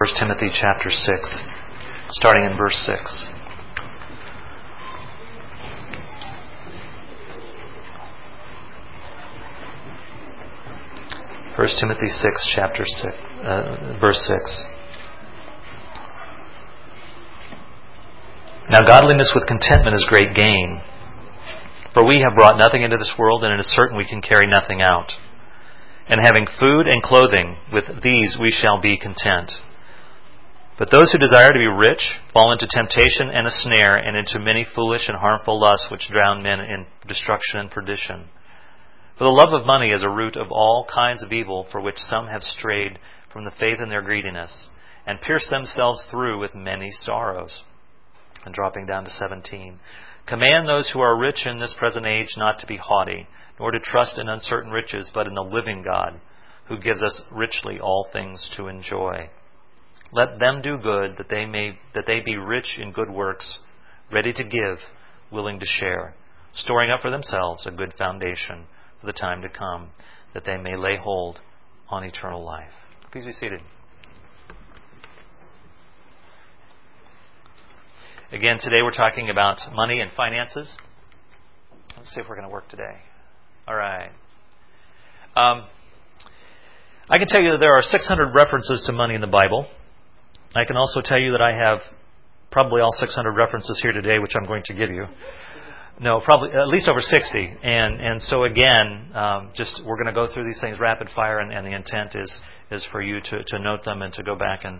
1 Timothy chapter 6, starting in verse 6. First Timothy 6, chapter 6, verse 6. Now godliness with contentment is great gain. For we have brought nothing into this world, and it is certain we can carry nothing out. And having food and clothing, with these we shall be content. But those who desire to be rich fall into temptation and a snare, and into many foolish and harmful lusts which drown men in destruction and perdition. For the love of money is a root of all kinds of evil, for which some have strayed from the faith in their greediness, and pierced themselves through with many sorrows. And dropping down to 17. Command those who are rich in this present age not to be haughty, nor to trust in uncertain riches, but in the living God, who gives us richly all things to enjoy. Let them do good, that they be rich in good works, ready to give, willing to share, storing up for themselves a good foundation for the time to come, that they may lay hold on eternal life. Please be seated. Again, today we're talking about money and finances. Let's see if we're going to work today. All right. I can tell you that there are 600 references to money in the Bible. I can also tell you that I have probably all 600 references here today, which I'm going to give you. No, probably at least over 60. And so again, we're going to go through these things rapid fire, and the intent is for you to note them and to go back and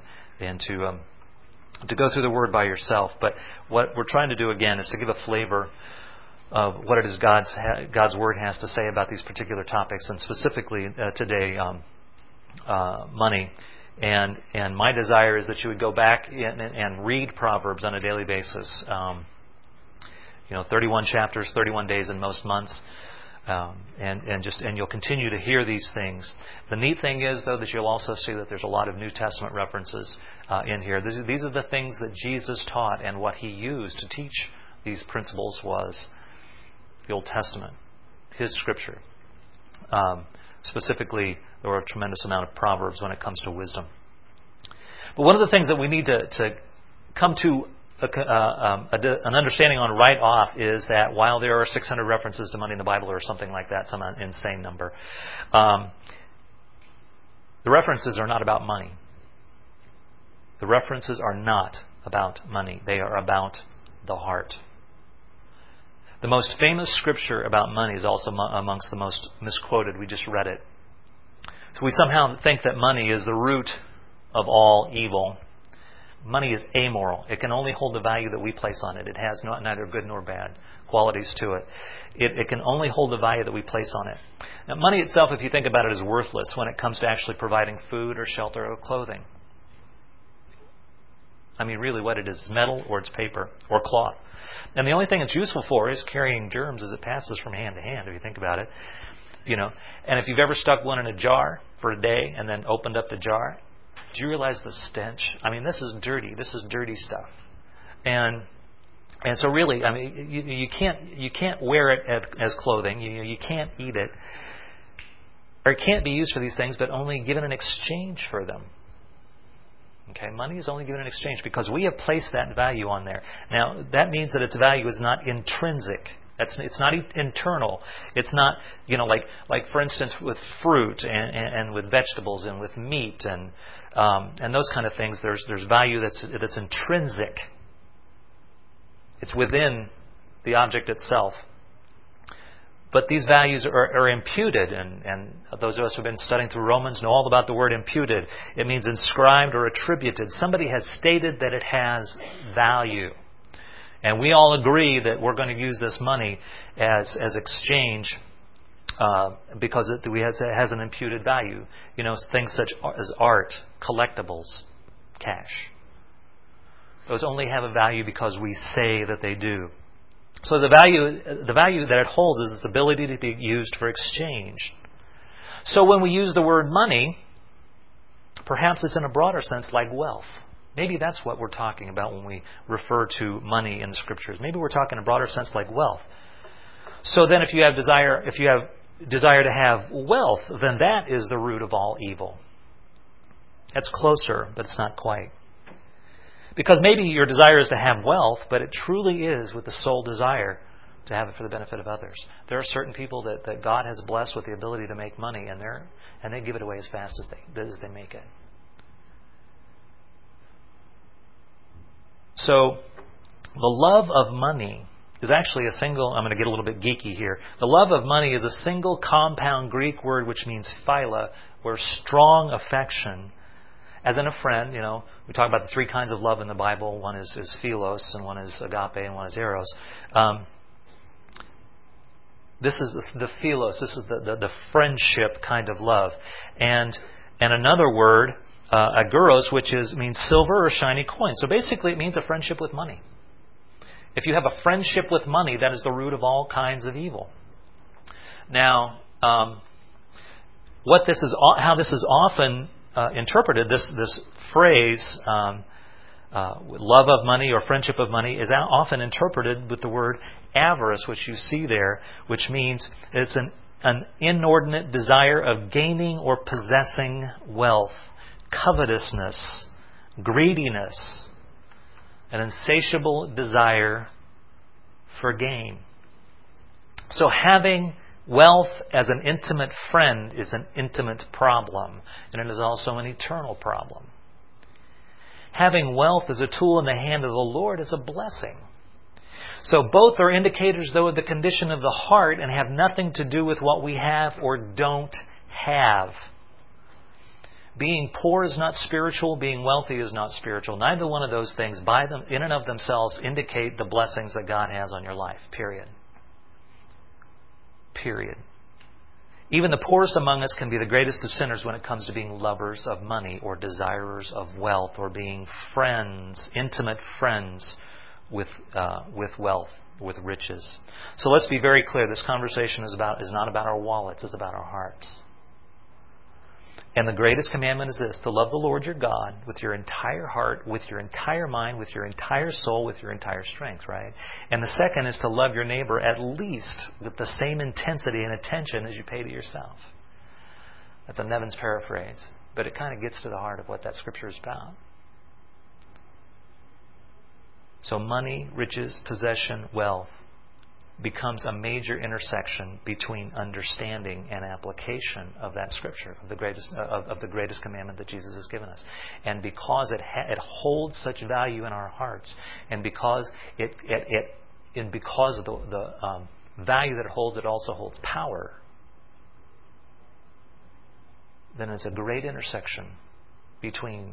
to go through the Word by yourself. But what we're trying to do again is to give a flavor of what it is God's Word has to say about these particular topics, and specifically today, money. And my desire is that you would go back and read Proverbs on a daily basis. 31 chapters, 31 days in most months. And you'll continue to hear these things. The neat thing is, though, that you'll also see that there's a lot of New Testament references in here. These are the things that Jesus taught, and what He used to teach these principles was the Old Testament, His Scripture. Specifically, there were a tremendous amount of Proverbs when it comes to wisdom. But one of the things that we need to come to an understanding on right off is that while there are 600 references to money in the Bible, or something like that, some insane number, the references are not about money. The references are not about money. They are about the heart. The most famous scripture about money is also amongst the most misquoted. We just read it. So we somehow think that money is the root of all evil. Money is amoral. It can only hold the value that we place on it. It has neither good nor bad qualities to it. It can only hold the value that we place on it. Now, money itself, if you think about it, is worthless when it comes to actually providing food or shelter or clothing. I mean, really what it is metal, or it's paper or cloth. And the only thing it's useful for is carrying germs as it passes from hand to hand, if you think about it. And if you've ever stuck one in a jar for a day and then opened up the jar, do you realize the stench? I mean, this is dirty. This is dirty stuff. And so really, I mean, you can't wear it as clothing. You can't eat it. Or it can't be used for these things, but only given in exchange for them. Okay, money is only given in exchange because we have placed that value on there. Now, that means that its value is not intrinsic. It's not internal. It's not, like for instance, with fruit and with vegetables and with meat and those kind of things. There's value that's intrinsic. It's within the object itself. But these values are imputed, and those of us who have been studying through Romans know all about the word imputed. It means inscribed or attributed. Somebody has stated that it has value. And we all agree that we're going to use this money as exchange because it has an imputed value. Things such as art, collectibles, cash. Those only have a value because we say that they do. So the value that it holds is its ability to be used for exchange. So when we use the word money, perhaps it's in a broader sense like wealth. Maybe that's what we're talking about when we refer to money in the Scriptures. Maybe we're talking in a broader sense like wealth. So then if you have desire to have wealth, then that is the root of all evil. That's closer, but it's not quite. Because maybe your desire is to have wealth, but it truly is with the sole desire to have it for the benefit of others. There are certain people that God has blessed with the ability to make money, and they give it away as fast as they make it. So, the love of money is actually a single, I'm going to get a little bit geeky here. The love of money is a single compound Greek word which means phila, or strong affection. As in a friend, we talk about the three kinds of love in the Bible. One is philos, and one is agape, and one is eros. This is the philos. This is the friendship kind of love. And another word, aguros, which means silver or shiny coin. So basically it means a friendship with money. If you have a friendship with money, that is the root of all kinds of evil. Now, how this is often interpreted, this phrase, love of money or friendship of money, is often interpreted with the word avarice, which you see there, which means it's an inordinate desire of gaining or possessing wealth, covetousness, greediness, an insatiable desire for gain. So having wealth as an intimate friend is an intimate problem, and it is also an eternal problem. Having wealth as a tool in the hand of the Lord is a blessing. So both are indicators, though, of the condition of the heart and have nothing to do with what we have or don't have. Being poor is not spiritual. Being wealthy is not spiritual. Neither one of those things, by them in and of themselves, indicate the blessings that God has on your life. Period. Period. Even the poorest among us can be the greatest of sinners when it comes to being lovers of money or desirers of wealth or being friends, intimate friends with wealth, with riches. So let's be very clear. This conversation is not about our wallets. It's about our hearts. And the greatest commandment is this: to love the Lord your God with your entire heart, with your entire mind, with your entire soul, with your entire strength, right? And the second is to love your neighbor at least with the same intensity and attention as you pay to yourself. That's a Nevin's paraphrase, but it kind of gets to the heart of what that scripture is about. So money, riches, possession, wealth becomes a major intersection between understanding and application of that scripture, of the greatest commandment that Jesus has given us. And because it holds such value in our hearts, and because because of the value that it holds, it also holds power. Then it's a great intersection between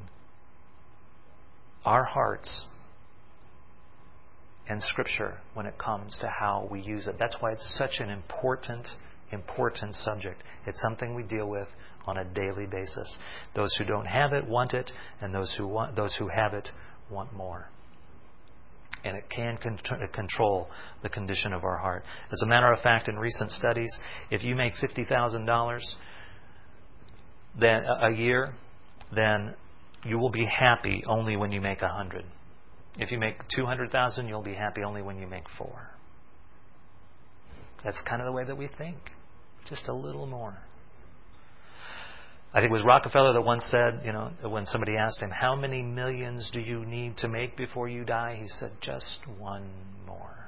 our hearts and Scripture when it comes to how we use it. That's why it's such an important subject. It's something we deal with on a daily basis. Those who don't have it want it, and those who have it want more. And it can control the condition of our heart. As a matter of fact, in recent studies, if you make $50,000 a year, then you will be happy only when you make $100,000. If you make $200,000, you'll be happy only when you make $4. That's kind of the way that we think. Just a little more. I think it was Rockefeller that once said, when somebody asked him, how many millions do you need to make before you die? He said, just one more.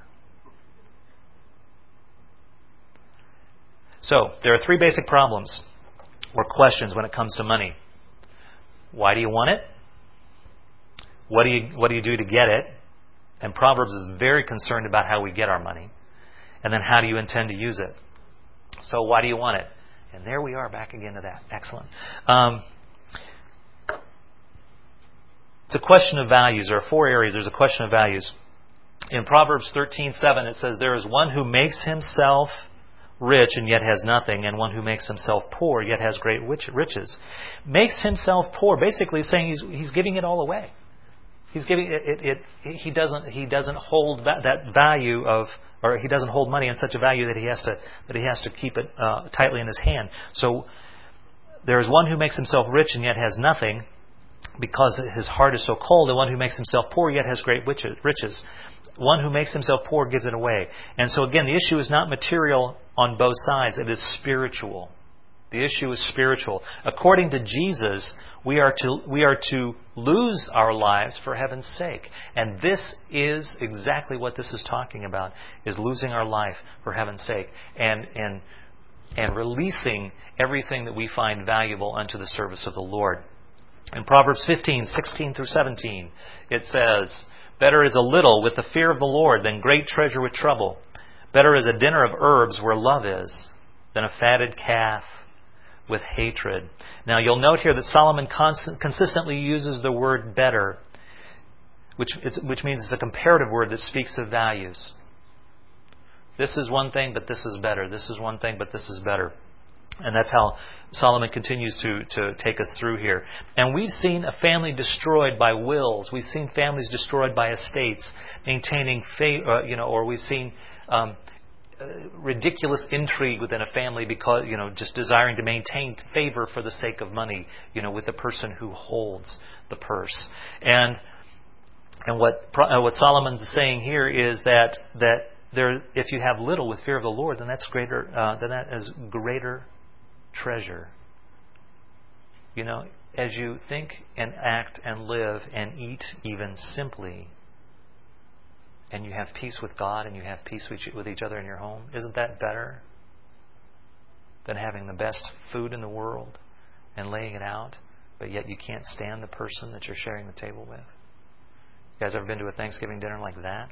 So, there are three basic problems or questions when it comes to money. Why do you want it? What do you do to get it? And Proverbs is very concerned about how we get our money. And then how do you intend to use it? So why do you want it? And there we are, back again to that. Excellent. It's a question of values. There are four areas. There's a question of values. In Proverbs 13:7, it says, there is one who makes himself rich and yet has nothing, and one who makes himself poor yet has great riches. Makes himself poor, basically saying he's giving it all away. He's giving it. He doesn't hold that value of, or he doesn't hold money in such a value that he has to keep it tightly in his hand. So there is one who makes himself rich and yet has nothing, because his heart is so cold. And one who makes himself poor yet has great riches. One who makes himself poor gives it away. And so again, the issue is not material on both sides; it is spiritual. The issue is spiritual. According to Jesus, we are to lose our lives for heaven's sake. And this is exactly what this is talking about, is losing our life for heaven's sake and releasing everything that we find valuable unto the service of the Lord. In Proverbs 15:16 through 17, it says, "Better is a little with the fear of the Lord than great treasure with trouble. Better is a dinner of herbs where love is than a fatted calf with hatred." Now you'll note here that Solomon consistently uses the word better, which means it's a comparative word that speaks of values. This is one thing, but this is better. This is one thing, but this is better. And that's how Solomon continues to take us through here. And we've seen a family destroyed by wills. We've seen families destroyed by estates, maintaining or we've seen ridiculous intrigue within a family because, just desiring to maintain favor for the sake of money, with the person who holds the purse. And what Solomon's saying here is that if you have little with fear of the Lord, then that's greater. Then that is greater treasure. As you think and act and live and eat even simply, and you have peace with God and you have peace with each other in your home, isn't that better than having the best food in the world and laying it out, but yet you can't stand the person that you're sharing the table with? You guys ever been to a Thanksgiving dinner like that?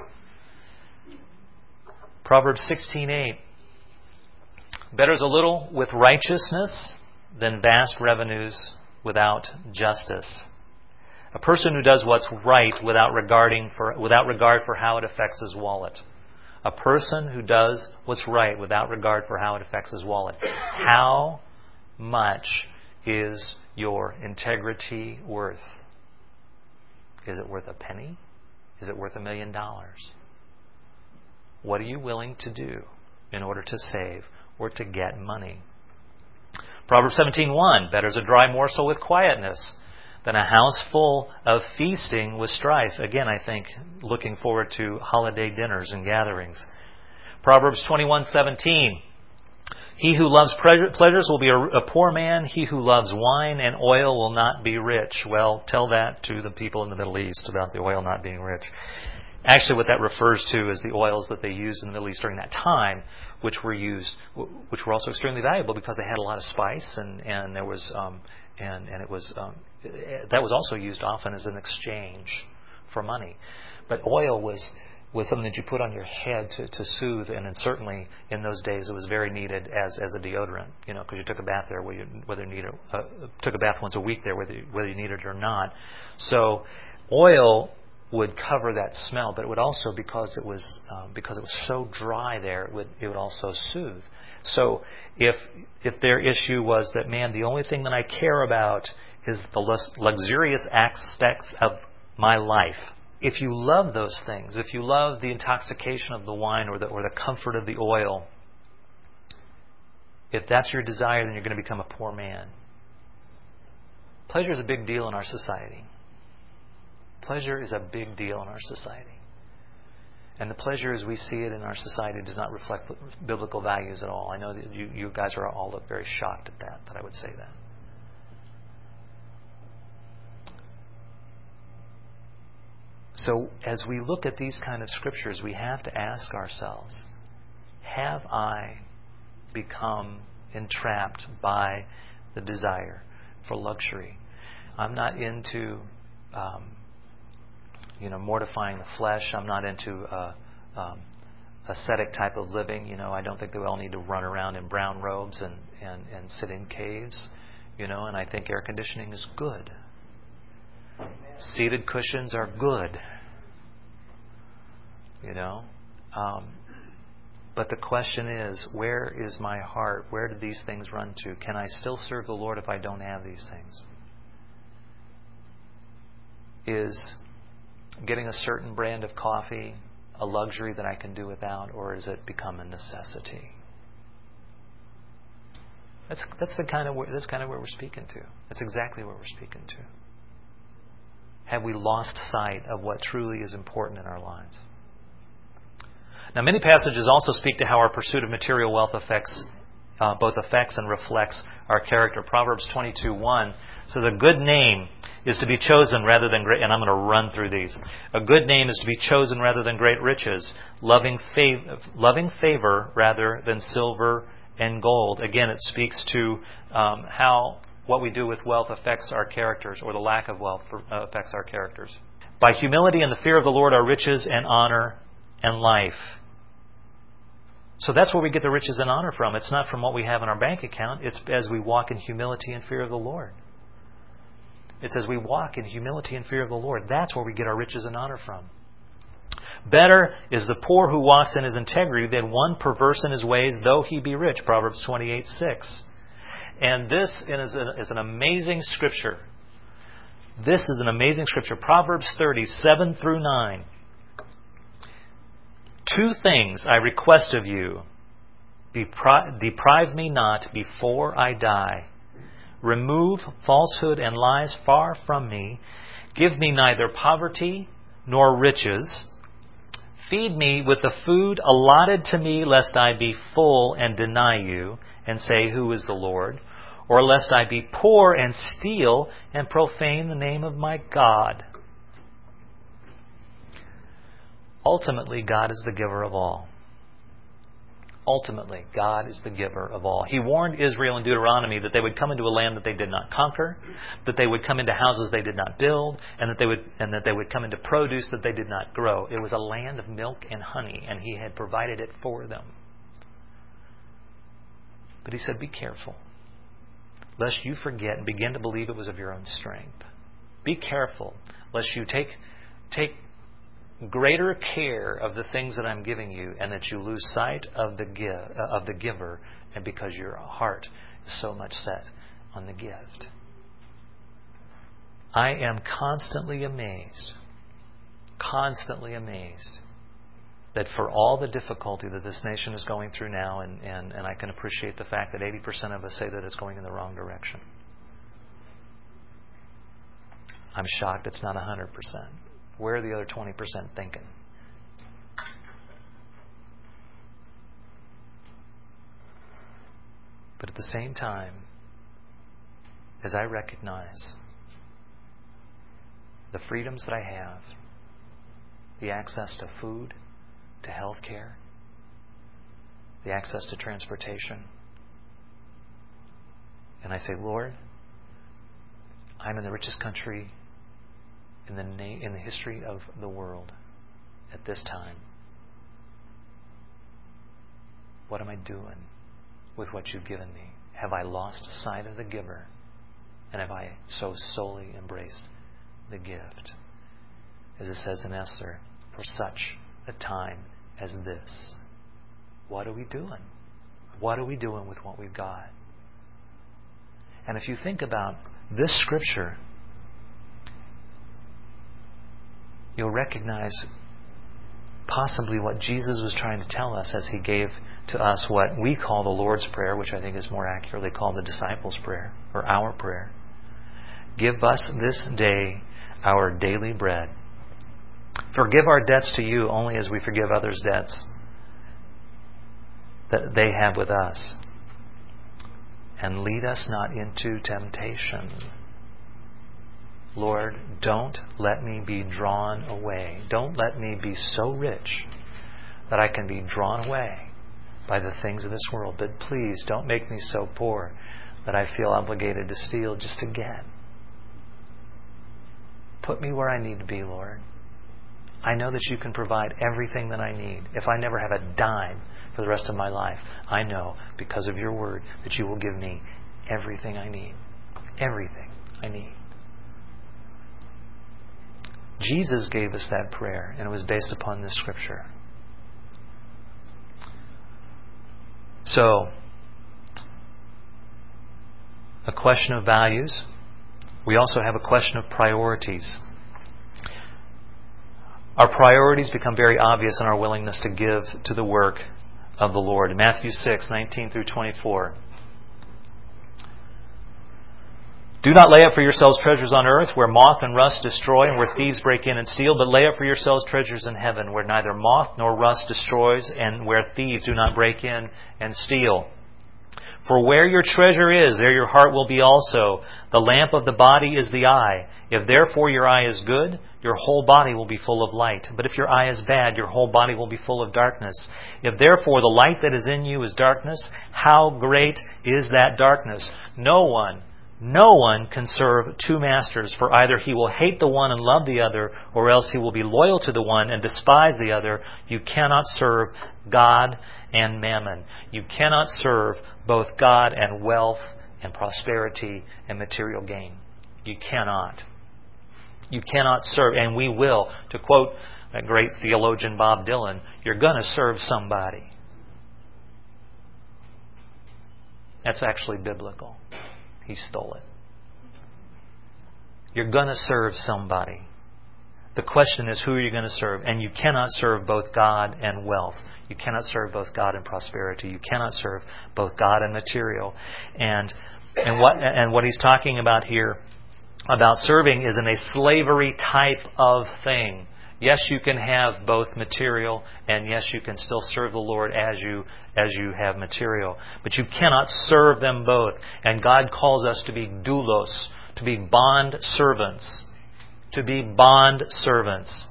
Proverbs 16:8. "Better is a little with righteousness than vast revenues without justice." A person who does what's right without regard for how it affects his wallet. A person who does what's right without regard for how it affects his wallet. How much is your integrity worth? Is it worth a penny? Is it worth $1 million? What are you willing to do in order to save or to get money? Proverbs 17:1, "Better is a dry morsel with quietness than a house full of feasting with strife." Again, I think looking forward to holiday dinners and gatherings. Proverbs 21:17, "He who loves pleasures will be a poor man. He who loves wine and oil will not be rich." Well, tell that to the people in the Middle East about the oil not being rich. Actually, what that refers to is the oils that they used in the Middle East during that time, which were also extremely valuable because they had a lot of spice, and there was it was that was also used often as an exchange for money. But oil was something that you put on your head to soothe, and then certainly in those days it was very needed as a deodorant, because you took a bath there, took a bath once a week there, whether you needed it or not. So oil would cover that smell, but it would also, because it was so dry there, it would also soothe. So if their issue was that, man, the only thing that I care about is the luxurious aspects of my life. If you love those things, if you love the intoxication of the wine or the comfort of the oil, if that's your desire, then you're going to become a poor man. Pleasure is a big deal in our society. Pleasure is a big deal in our society. And the pleasure as we see it in our society does not reflect biblical values at all. I know that you guys are all very shocked at that I would say that. So as we look at these kind of scriptures, we have to ask ourselves, have I become entrapped by the desire for luxury? I'm not into mortifying the flesh. I'm not into ascetic type of living. I don't think that we all need to run around in brown robes and sit in caves. And I think air conditioning is good. Seated cushions are good. But the question is, where is my heart? Where do these things run to? Can I still serve the Lord if I don't have these things? Is getting a certain brand of coffee a luxury that I can do without, or has it become a necessity? That's kind of where we're speaking to. That's exactly what we're speaking to. Have we lost sight of what truly is important in our lives? Now, many passages also speak to how our pursuit of material wealth affects both affects and reflects our character. Proverbs 22:1 says, a good name is to be chosen rather than great... And I'm going to run through these. A good name is to be chosen rather than great riches, loving favor rather than silver and gold. Again, it speaks to how what we do with wealth affects our characters, or the lack of wealth affects our characters. By humility and the fear of the Lord are riches and honor and life. So that's where we get the riches and honor from. It's not from what we have in our bank account. It's as we walk in humility and fear of the Lord. It's as we walk in humility and fear of the Lord. That's where we get our riches and honor from. Better is the poor who walks in his integrity than one perverse in his ways, though he be rich. Proverbs 28:6. And this is an amazing scripture. This is an amazing scripture. Proverbs 30:7-9. 2 things I request of you. Deprive me not before I die. Remove falsehood and lies far from me. Give me neither poverty nor riches. Feed me with the food allotted to me, lest I be full and deny you, and say, who is the Lord? Or lest I be poor and steal and profane the name of my God. Ultimately, God is the giver of all. Ultimately, God is the giver of all. He warned Israel in Deuteronomy that they would come into a land that they did not conquer, that they would come into houses they did not build, and that they would come into produce that they did not grow. It was a land of milk and honey, and He had provided it for them. But He said, be careful, lest you forget and begin to believe it was of your own strength. Be careful, lest you take greater care of the things that I'm giving you, and that you lose sight of the giver, and because your heart is so much set on the gift. I am constantly amazed that for all the difficulty that this nation is going through now, and I can appreciate the fact that 80% of us say that it's going in the wrong direction. I'm shocked it's not 100%. Where are the other 20% thinking? But at the same time, as I recognize the freedoms that I have, the access to food, to health care, the access to transportation, and I say, Lord, I'm in the richest country in the history of the world at this time. What am I doing with what you've given me? Have I lost sight of the giver? And have I so solely embraced the gift? As it says in Esther, for such a time as this. What are we doing? What are we doing with what we've got? And if you think about this scripture, you'll recognize possibly what Jesus was trying to tell us as He gave to us what we call the Lord's Prayer, which I think is more accurately called the disciples' prayer, or our prayer. Give us this day our daily bread. Forgive our debts to you only as we forgive others' debts that they have with us. And lead us not into temptation. Lord, don't let me be drawn away. Don't let me be so rich that I can be drawn away by the things of this world. But please don't make me so poor that I feel obligated to steal just to get. Put me where I need to be, Lord. I know that you can provide everything that I need. If I never have a dime for the rest of my life, I know because of your word that you will give me everything I need. Everything I need. Jesus gave us that prayer, and it was based upon this scripture. So, a question of values. We also have a question of priorities. Our priorities become very obvious in our willingness to give to the work of the Lord. In Matthew 6:19-24. Do not lay up for yourselves treasures on earth, where moth and rust destroy and where thieves break in and steal, but lay up for yourselves treasures in heaven, where neither moth nor rust destroys and where thieves do not break in and steal. For where your treasure is, there your heart will be also. The lamp of the body is the eye. If therefore your eye is good, your whole body will be full of light. But if your eye is bad, your whole body will be full of darkness. If therefore the light that is in you is darkness, how great is that darkness? No one can serve two masters, for either he will hate the one and love the other, or else he will be loyal to the one and despise the other. You cannot serve God and mammon. You cannot serve both God and wealth and prosperity and material gain. You cannot. You cannot serve, and we will. To quote that great theologian Bob Dylan, you're going to serve somebody. That's actually biblical. He stole it. You're going to serve somebody. The question is, who are you going to serve? And you cannot serve both God and wealth. You cannot serve both God and prosperity. You cannot serve both God and material. And what he's talking about here, about serving, is in a slavery type of thing. Yes, you can have both material, and yes, you can still serve the Lord as you have material. But you cannot serve them both. And God calls us to be doulos, to be bond servants. To be bond servants.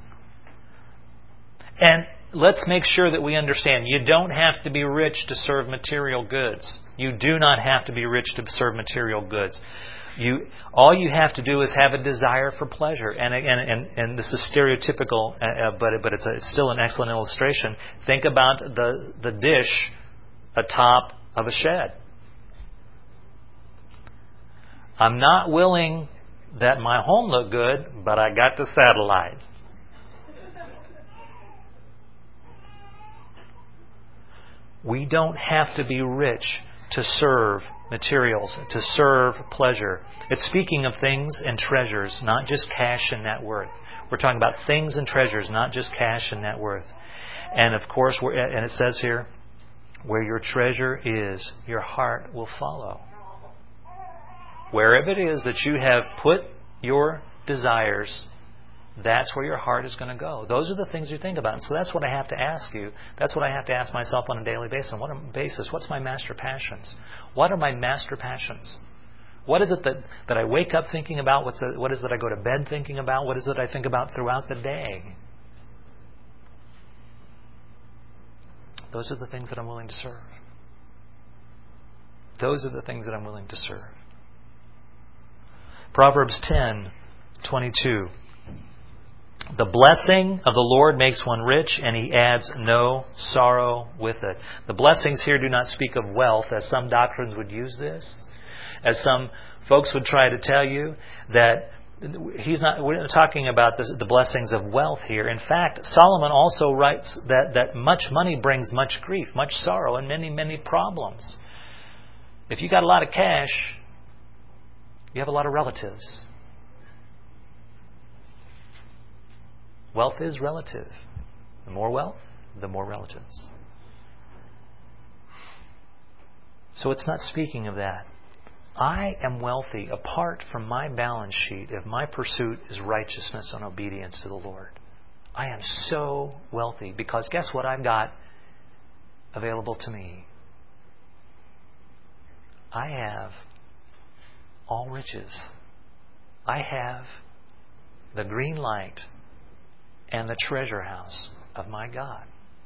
And let's make sure that we understand, you don't have to be rich to serve material goods. You do not have to be rich to serve material goods. All you have to do is have a desire for pleasure, and this is stereotypical, but it's still an excellent illustration. Think about the dish atop of a shed. I'm not willing that my home look good, but I got the satellite. We don't have to be rich to serve materials, to serve pleasure. It's speaking of things and treasures, not just cash and net worth. We're talking about things and treasures, not just cash and net worth. And of course, and it says here, where your treasure is, your heart will follow. Wherever it is that you have put your desires, that's where your heart is going to go. Those are the things you think about. And so that's what I have to ask you. That's what I have to ask myself on a daily basis. What's my master passions? What are my master passions? What is it that I wake up thinking about? What is it that I go to bed thinking about? What is it I think about throughout the day? Those are the things that I'm willing to serve. Those are the things that I'm willing to serve. Proverbs 10:22. The blessing of the Lord makes one rich, and He adds no sorrow with it. The blessings here do not speak of wealth, as some doctrines would use this. As some folks would try to tell you that we're not talking about the blessings of wealth here. In fact, Solomon also writes that much money brings much grief, much sorrow, and many, many problems. If you got a lot of cash, you have a lot of relatives. Wealth is relative. The more wealth, the more relatives. So it's not speaking of that. I am wealthy apart from my balance sheet if my pursuit is righteousness and obedience to the Lord. I am so wealthy because guess what I've got available to me? I have all riches. I have the green light and the treasure house of my God.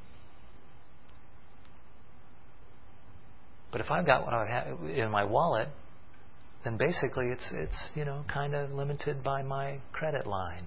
But if I've got what I have in my wallet, then basically it's kind of limited by my credit line.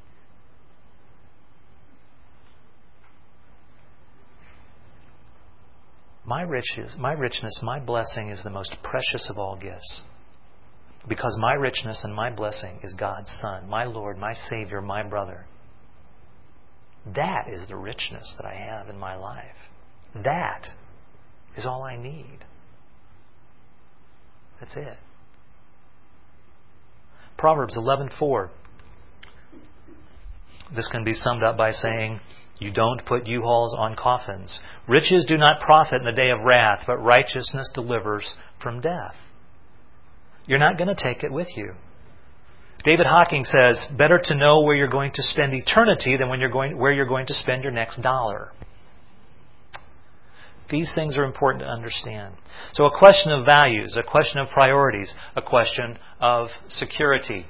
My richness, my blessing is the most precious of all gifts. Because my richness and my blessing is God's Son, my Lord, my Savior, my brother. That is the richness that I have in my life. That is all I need. That's it. Proverbs 11:4. This can be summed up by saying, you don't put U-Hauls on coffins. Riches do not profit in the day of wrath, but righteousness delivers from death. You're not going to take it with you. David Hawking says, better to know where you're going to spend eternity than where you're going to spend your next dollar. These things are important to understand. So a question of values, a question of priorities, a question of security.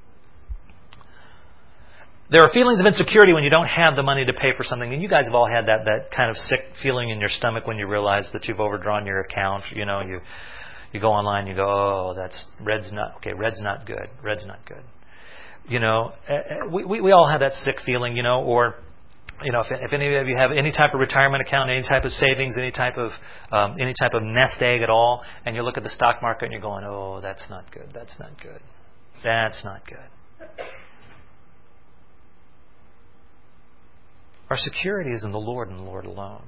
There are feelings of insecurity when you don't have the money to pay for something. And you guys have all had that kind of sick feeling in your stomach when you realize that you've overdrawn your account. You go online, you go, oh, red's not good. Red's not good. We all have that sick feeling, or if any of you have any type of retirement account, any type of savings, any type of nest egg at all, and you look at the stock market and you're going, oh, that's not good. Our security is in the Lord and the Lord alone.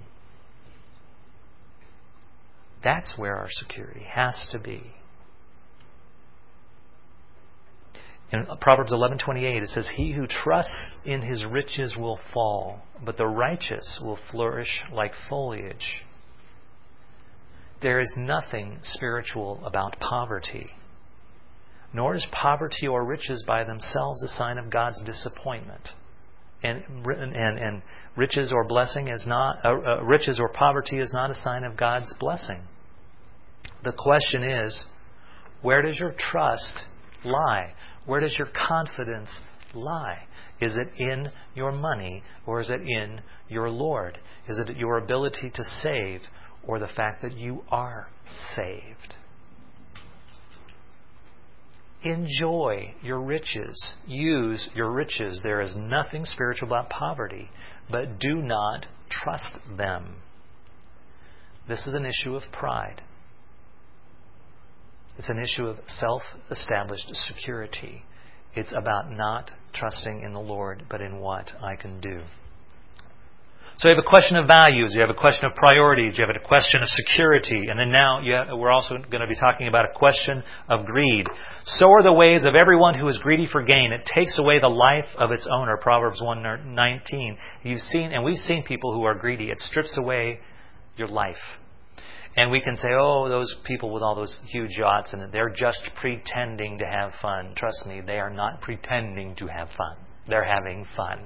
That's where our security has to be. In Proverbs 11:28, it says, "He who trusts in his riches will fall, but the righteous will flourish like foliage." There is nothing spiritual about poverty, nor is poverty or riches by themselves a sign of God's disappointment. And riches or blessing is not riches or poverty is not a sign of God's blessing. The question is, where does your trust lie? Where does your confidence lie? Is it in your money, or is it in your Lord? Is it your ability to save, or the fact that you are saved? Enjoy your riches. Use your riches. There is nothing spiritual about poverty, but do not trust them. This is an issue of pride. It's an issue of self-established security. It's about not trusting in the Lord, but in what I can do. So you have a question of values, you have a question of priorities, you have a question of security, and then now we're also going to be talking about a question of greed. So are the ways of everyone who is greedy for gain. It takes away the life of its owner, Proverbs 1:19. We've seen people who are greedy. It strips away your life. And we can say, oh, those people with all those huge yachts, and they're just pretending to have fun. Trust me, they are not pretending to have fun. They're having fun.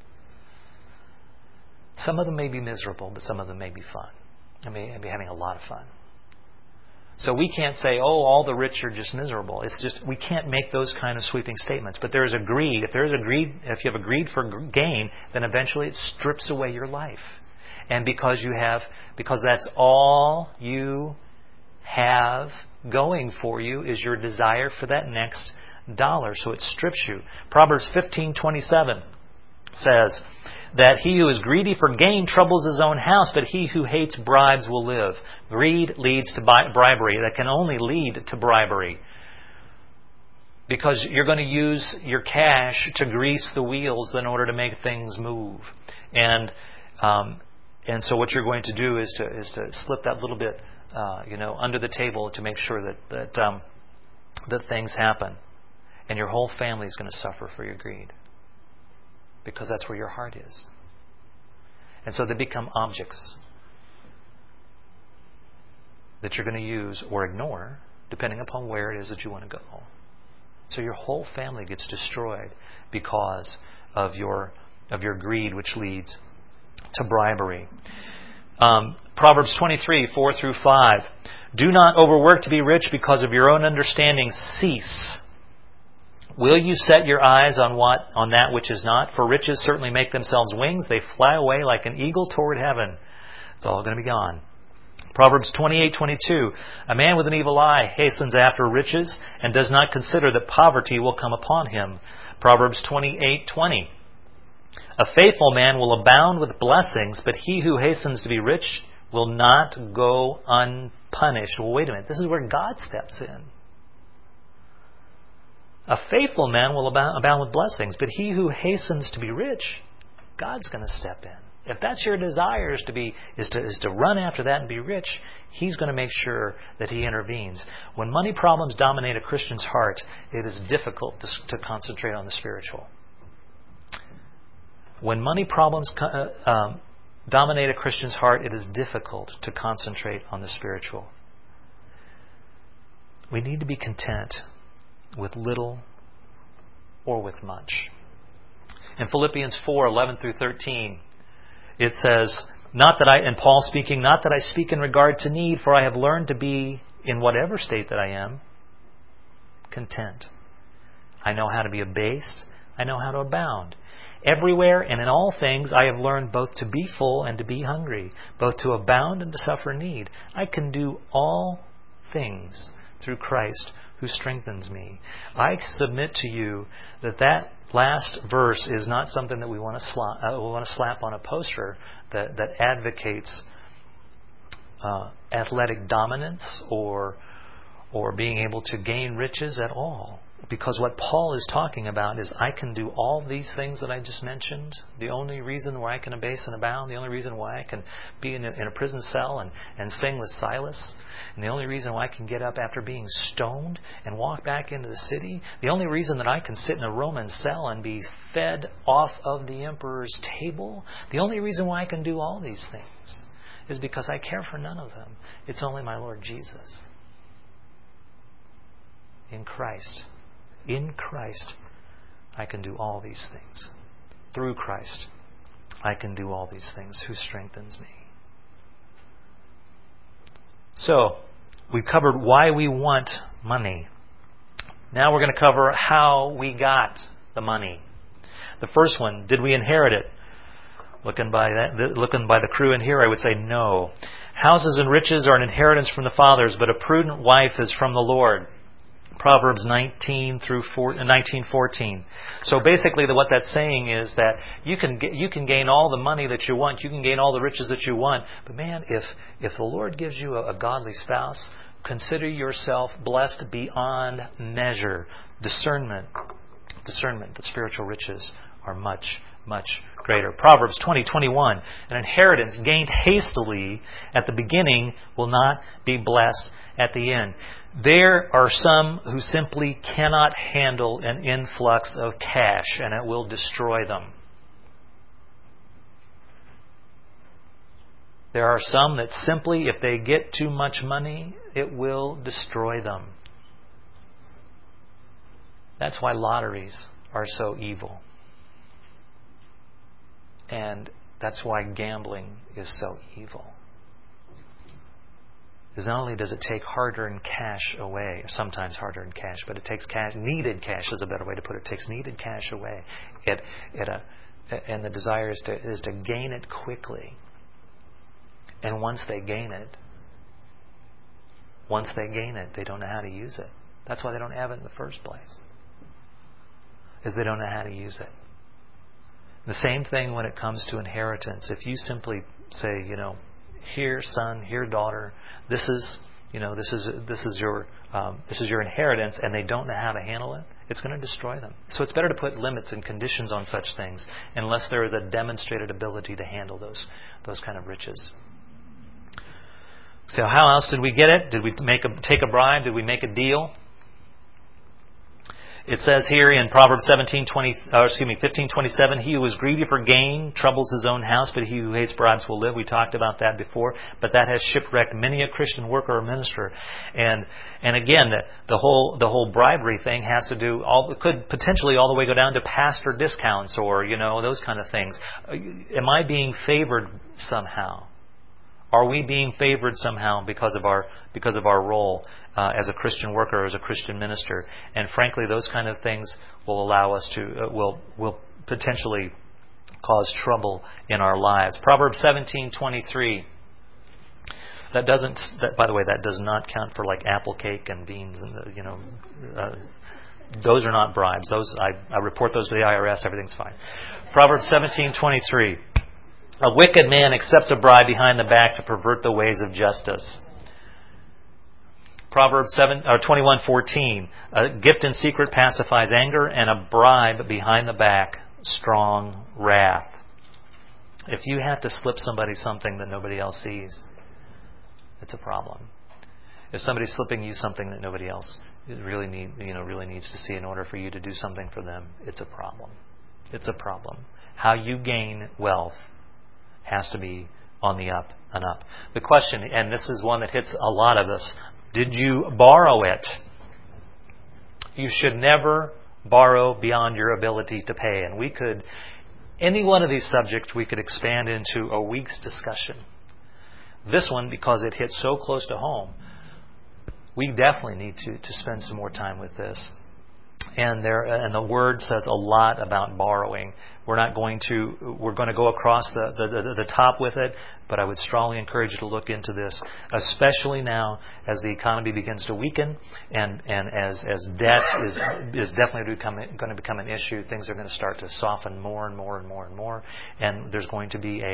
Some of them may be miserable, but some of them may be fun. They may be having a lot of fun. So we can't say, oh, all the rich are just miserable. It's just, we can't make those kind of sweeping statements. But there is a greed. If you have a greed for gain, then eventually it strips away your life. And because that's all you have going for you is your desire for that next dollar. So it strips you. Proverbs 15:27 says that he who is greedy for gain troubles his own house, but he who hates bribes will live. Greed leads to bribery. That can only lead to bribery. Because you're going to use your cash to grease the wheels in order to make things move. And so what you're going to do is to slip that little bit under the table to make sure that things happen. And your whole family is going to suffer for your greed. Because that's where your heart is. And so they become objects that you're going to use or ignore, depending upon where it is that you want to go. So your whole family gets destroyed because of your greed, which leads to bribery. Proverbs 23:4-5. Do not overwork to be rich, because of your own understanding cease. Will you set your eyes on that which is not? For riches certainly make themselves wings. They fly away like an eagle toward heaven. It's all going to be gone. Proverbs 28:22. A man with an evil eye hastens after riches and does not consider that poverty will come upon him. Proverbs 28:20. A faithful man will abound with blessings, but he who hastens to be rich will not go unpunished. Well, wait a minute. This is where God steps in. A faithful man will abound with blessings, but he who hastens to be rich, God's going to step in. If that's your desire is to run after that and be rich, He's going to make sure that He intervenes. When money problems dominate a Christian's heart, it is difficult to concentrate on the spiritual. When money problems dominate a Christian's heart, it is difficult to concentrate on the spiritual. We need to be content with little or with much. In Philippians 4:11-13, it says, And Paul speaking, not that I speak in regard to need, for I have learned to be, in whatever state that I am, content. I know how to be abased. I know how to abound. Everywhere and in all things I have learned both to be full and to be hungry, both to abound and to suffer need. I can do all things through Christ who strengthens me. I submit to you that last verse is not something that we want to slap on a poster that advocates athletic dominance or being able to gain riches at all. Because what Paul is talking about is I can do all these things that I just mentioned. The only reason why I can abase and abound, the only reason why I can be in a prison cell and sing with Silas, and the only reason why I can get up after being stoned and walk back into the city, the only reason that I can sit in a Roman cell and be fed off of the emperor's table, the only reason why I can do all these things is because I care for none of them. It's only my Lord Jesus. In Christ. In Christ, I can do all these things. Through Christ, I can do all these things who strengthens me. So, we've covered why we want money. Now we're going to cover how we got the money. The first one, did we inherit it? Looking by the crew in here, I would say no. Houses and riches are an inheritance from the fathers, but a prudent wife is from the Lord. Proverbs 19:14. So basically, what that's saying is that you can gain all the money that you want, you can gain all the riches that you want, but man, if the Lord gives you a godly spouse, consider yourself blessed beyond measure. Discernment, the spiritual riches are much, much greater. Proverbs 20:21. An inheritance gained hastily at the beginning will not be blessed at the end. There are some who simply cannot handle an influx of cash, and it will destroy them. There are some that simply, if they get too much money, it will destroy them. That's why lotteries are so evil. And that's why gambling is so evil. Because not only does it take hard-earned cash away, or sometimes hard-earned cash, but it takes needed cash is a better way to put it. It takes needed cash away. And the desire is to gain it quickly. And once they gain it, they don't know how to use it. That's why they don't have it in the first place. Is they don't know how to use it. The same thing when it comes to inheritance. If you simply say, here, son, here, daughter, this is your inheritance, and they don't know how to handle it, it's going to destroy them. So it's better to put limits and conditions on such things, unless there is a demonstrated ability to handle those kind of riches. So how else did we get it? Did we take a bribe? Did we make a deal? It says here in Proverbs 15:27, he who is greedy for gain troubles his own house, but he who hates bribes will live. We talked about that before, but that has shipwrecked many a Christian worker or minister. And again, the whole bribery thing has to do could potentially all the way go down to pastor discounts or those kind of things. Am I being favored somehow? Are we being favored somehow because of our role as a Christian worker, as a Christian minister? And frankly, those kind of things will allow us to will potentially cause trouble in our lives. Proverbs 17:23. By the way, that does not count for like apple cake and beans and those are not bribes. Those I report those to the IRS. Everything's fine. Proverbs 17:23. A wicked man accepts a bribe behind the back to pervert the ways of justice. Proverbs 21:14. A gift in secret pacifies anger, and a bribe behind the back, strong wrath. If you have to slip somebody something that nobody else sees, it's a problem. If somebody's slipping you something that nobody else really needs to see in order for you to do something for them, it's a problem. It's a problem. How you gain wealth has to be on the up and up. The question, and this is one that hits a lot of us, did you borrow it? You should never borrow beyond your ability to pay. And we could Any one of these subjects we could expand into a week's discussion. This one, because it hits so close to home, we definitely need to spend some more time with this. And the Word says a lot about borrowing. We're going to go across the top with it, but I would strongly encourage you to look into this, especially now as the economy begins to weaken and as debt is definitely going to become an issue. Things are going to start to soften more and more and more and more, and there's going to be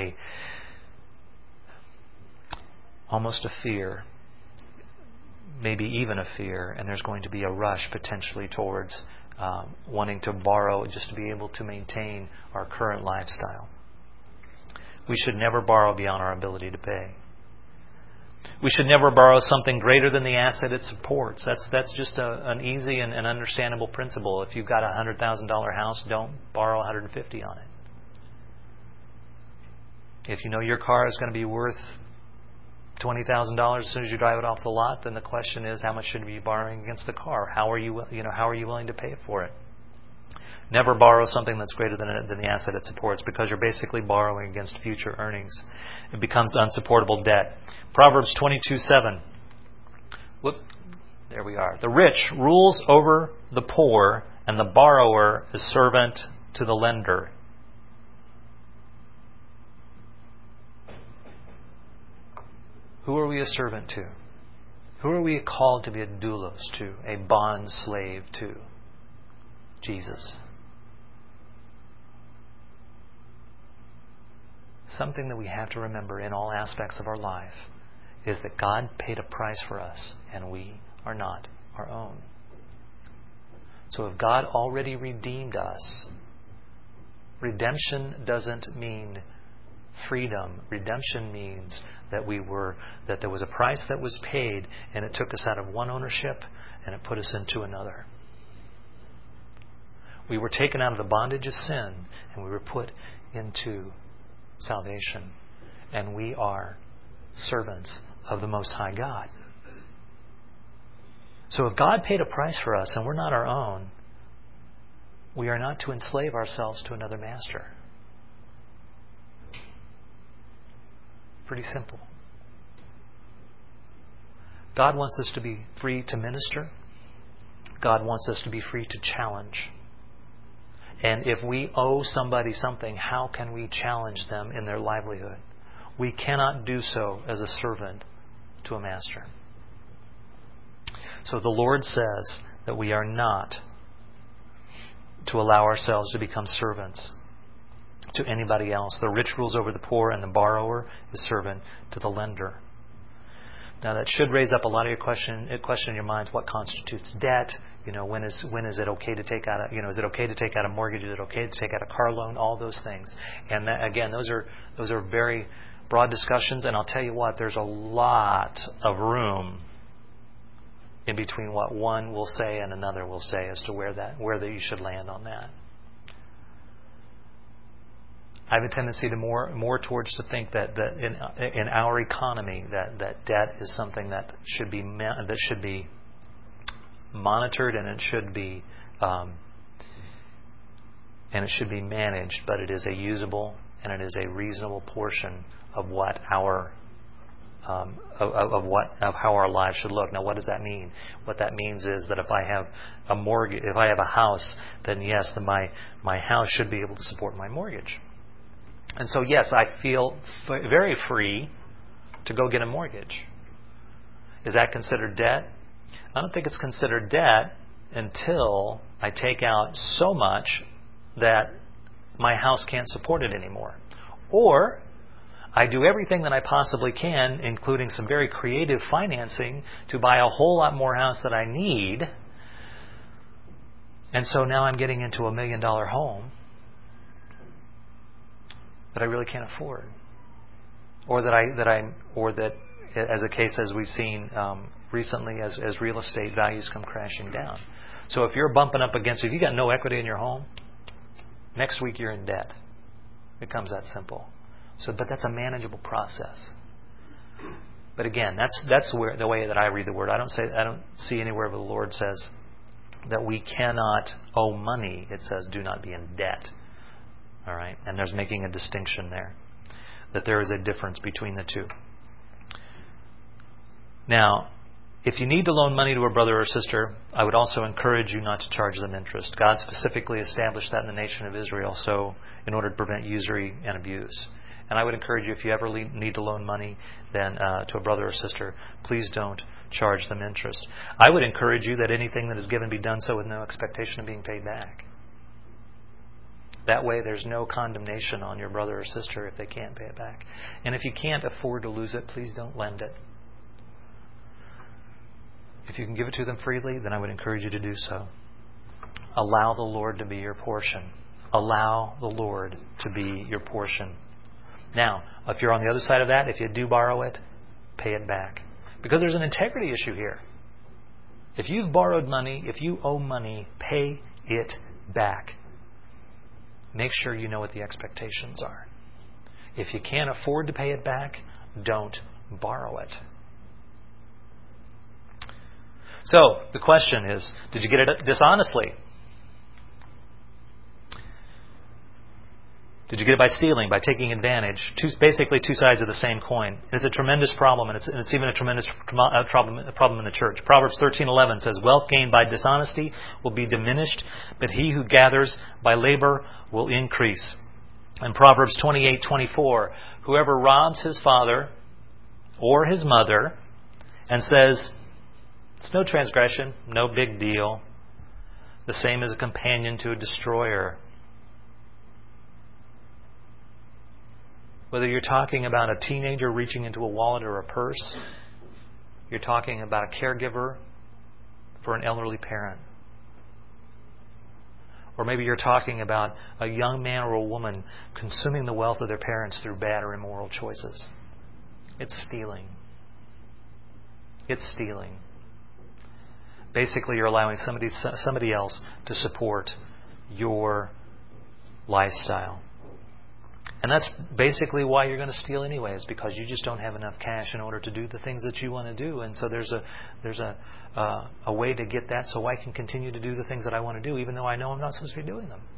almost a fear, maybe even a fear, and there's going to be a rush potentially towards wanting to borrow just to be able to maintain our current lifestyle. We should never borrow beyond our ability to pay. We should never borrow something greater than the asset it supports. That's just an easy and understandable principle. If you've got a $100,000 house, don't borrow $150 on it. If you know your car is going to be worth $20,000 as soon as you drive it off the lot, then the question is, how much should you be borrowing against the car? How are you willing to pay for it? Never borrow something that's greater than the asset it supports, because you're basically borrowing against future earnings. It becomes unsupportable debt. Proverbs 22:7. There we are. The rich rules over the poor, and the borrower is servant to the lender. Who are we a servant to? Who are we called to be a doulos to, a bond slave to? Jesus. Something that we have to remember in all aspects of our life is that God paid a price for us, and we are not our own. So if God already redeemed us, redemption doesn't mean freedom. Redemption means that there was a price that was paid, and it took us out of one ownership and it put us into another. We were taken out of the bondage of sin and we were put into salvation, and we are servants of the Most High God. So if God paid a price for us and we're not our own, we are not to enslave ourselves to another master. Pretty simple. God wants us to be free to minister. God wants us to be free to challenge. And if we owe somebody something, how can we challenge them in their livelihood? We cannot do so as a servant to a master. So the Lord says that we are not to allow ourselves to become servants to anybody else. The rich rules over the poor, and the borrower is servant to the lender. Now that should raise up a lot of your question in your minds: what constitutes debt? When is it okay to take out is it okay to take out a mortgage? Is it okay to take out a car loan? All those things. And that, again, those are very broad discussions. And I'll tell you what, there's a lot of room in between what one will say and another will say as to where you should land on that. I have a tendency to more towards to think that in our economy that debt is something that should be monitored, and it should be managed, but it is a usable and it is a reasonable portion of what our of how our lives should look. Now, what does that mean? What that means is that if I have a mortgage, if I have a house, then yes, my house should be able to support my mortgage. And so, yes, I feel very free to go get a mortgage. Is that considered debt? I don't think it's considered debt until I take out so much that my house can't support it anymore. Or I do everything that I possibly can, including some very creative financing, to buy a whole lot more house that I need. And so now I'm getting into $1 million home that I really can't afford, or that as a case as we've seen recently, as real estate values come crashing down. So if you're bumping up against, if you got no equity in your home, next week you're in debt. It becomes that simple. So, but that's a manageable process. But again, that's where the way that I read the word. I don't see anywhere where the Lord says that we cannot owe money. It says, do not be in debt. All right. And there's making a distinction there, that there is a difference between the two. Now, if you need to loan money to a brother or sister, I would also encourage you not to charge them interest. God specifically established that in the nation of Israel, so in order to prevent usury and abuse. And I would encourage you, if you ever need to loan money then to a brother or sister, please don't charge them interest. I would encourage you that anything that is given be done so with no expectation of being paid back. That way there's no condemnation on your brother or sister if they can't pay it back. And if you can't afford to lose it, please don't lend it. If you can give it to them freely, then I would encourage you to do so. Allow the Lord to be your portion. Allow the Lord to be your portion. Now, if you're on the other side of that, if you do borrow it, pay it back. Because there's an integrity issue here. If you've borrowed money, if you owe money, pay it back. Make sure you know what the expectations are. If you can't afford to pay it back, don't borrow it. So, the question is, did you get it dishonestly? Did you get it by stealing, by taking advantage? Basically two sides of the same coin. It's a tremendous problem, and it's even a tremendous problem in the church. Proverbs 13:11 says, "Wealth gained by dishonesty will be diminished, but he who gathers by labor will increase." And Proverbs 28:24, "Whoever robs his father or his mother and says, 'It's no transgression, no big deal,' the same as a companion to a destroyer." Whether you're talking about a teenager reaching into a wallet or a purse, you're talking about a caregiver for an elderly parent. Or maybe you're talking about a young man or a woman consuming the wealth of their parents through bad or immoral choices. It's stealing. It's stealing. Basically, you're allowing somebody else to support your lifestyle. And that's basically why you're going to steal anyway, is because you just don't have enough cash in order to do the things that you want to do. And so there's a way to get that so I can continue to do the things that I want to do, even though I know I'm not supposed to be doing them.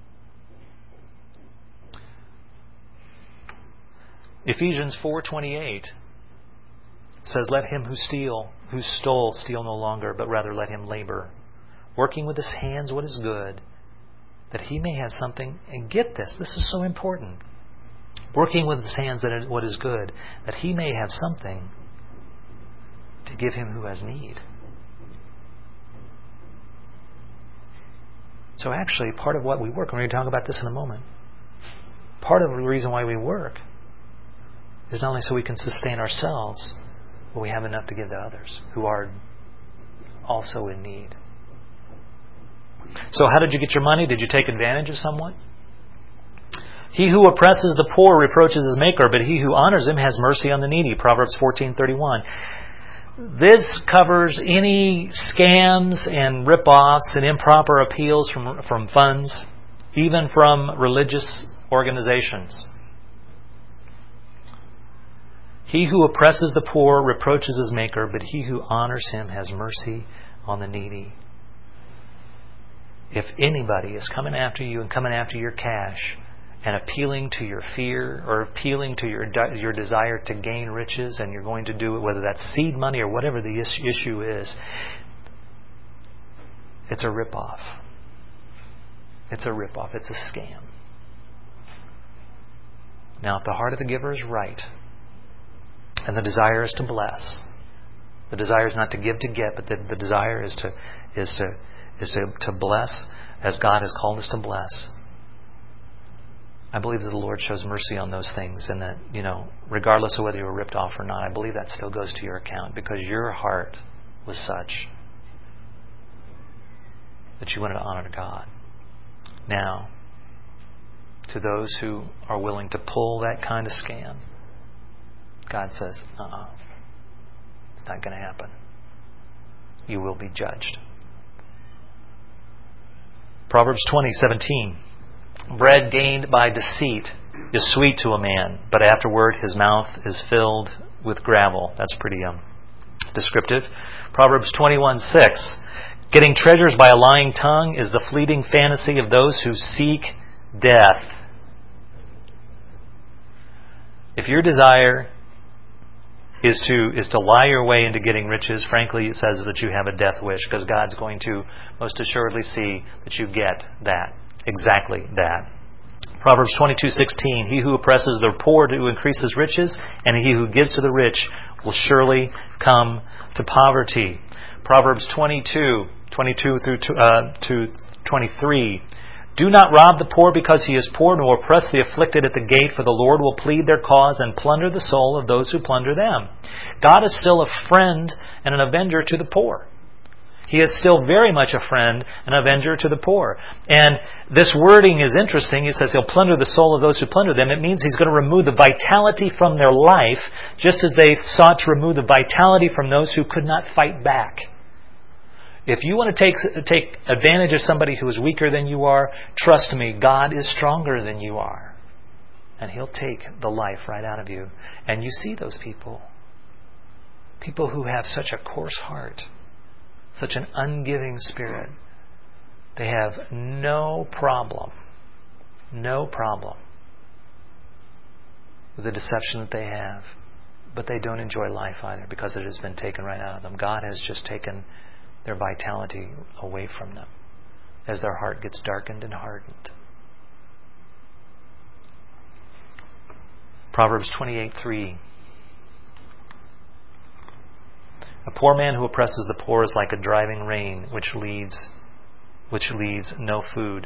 Ephesians 4:28 says, "Let him who stole steal no longer, but rather let him labor, working with his hands what is good, that he may have something." And get this is so important. Working with his hands what is good, that he may have something to give him who has need. So actually, part of what we work, and we're going to talk about this in a moment, part of the reason why we work is not only so we can sustain ourselves, but we have enough to give to others who are also in need. So how did you get your money? Did you take advantage of someone? "He who oppresses the poor reproaches his maker, but he who honors him has mercy on the needy." Proverbs 14:31. This covers any scams and rip-offs and improper appeals from funds, even from religious organizations. "He who oppresses the poor reproaches his maker, but he who honors him has mercy on the needy." If anybody is coming after you and coming after your cash and appealing to your fear or appealing to your desire to gain riches, and you're going to do it, whether that's seed money or whatever the issue is, it's a ripoff. It's a ripoff. It's a scam. Now, if the heart of the giver is right, and the desire is to bless, the desire is not to give to get, but the desire is to bless as God has called us to bless, I believe that the Lord shows mercy on those things, and that, regardless of whether you were ripped off or not, I believe that still goes to your account because your heart was such that you wanted to honor God. Now, to those who are willing to pull that kind of scam, God says, it's not going to happen. You will be judged. Proverbs 20:17. "Bread gained by deceit is sweet to a man, but afterward his mouth is filled with gravel." That's pretty descriptive. Proverbs 21:6. "Getting treasures by a lying tongue is the fleeting fantasy of those who seek death." If your desire is to lie your way into getting riches, frankly, it says that you have a death wish, because God's going to most assuredly see that you get that, exactly that. Proverbs 22:16, he who oppresses the poor to increase his riches, and he who gives to the rich will surely come to poverty. Proverbs 22 through 23, do not rob the poor because he is poor, nor oppress the afflicted at the gate, for the Lord will plead their cause and plunder the soul of those who plunder them. God is still a friend and an avenger to the poor. He is still very much a friend and avenger to the poor. And this wording is interesting. He says he'll plunder the soul of those who plunder them. It means he's going to remove the vitality from their life, just as they sought to remove the vitality from those who could not fight back. If you want to take advantage of somebody who is weaker than you are, trust me, God is stronger than you are. And He'll take the life right out of you. And you see those people. People who have such a coarse heart, such an ungiving spirit. They have no problem with the deception that they have. But they don't enjoy life either, because it has been taken right out of them. God has just taken their vitality away from them as their heart gets darkened and hardened. Proverbs 28:3. A poor man who oppresses the poor is like a driving rain, which leaves no food.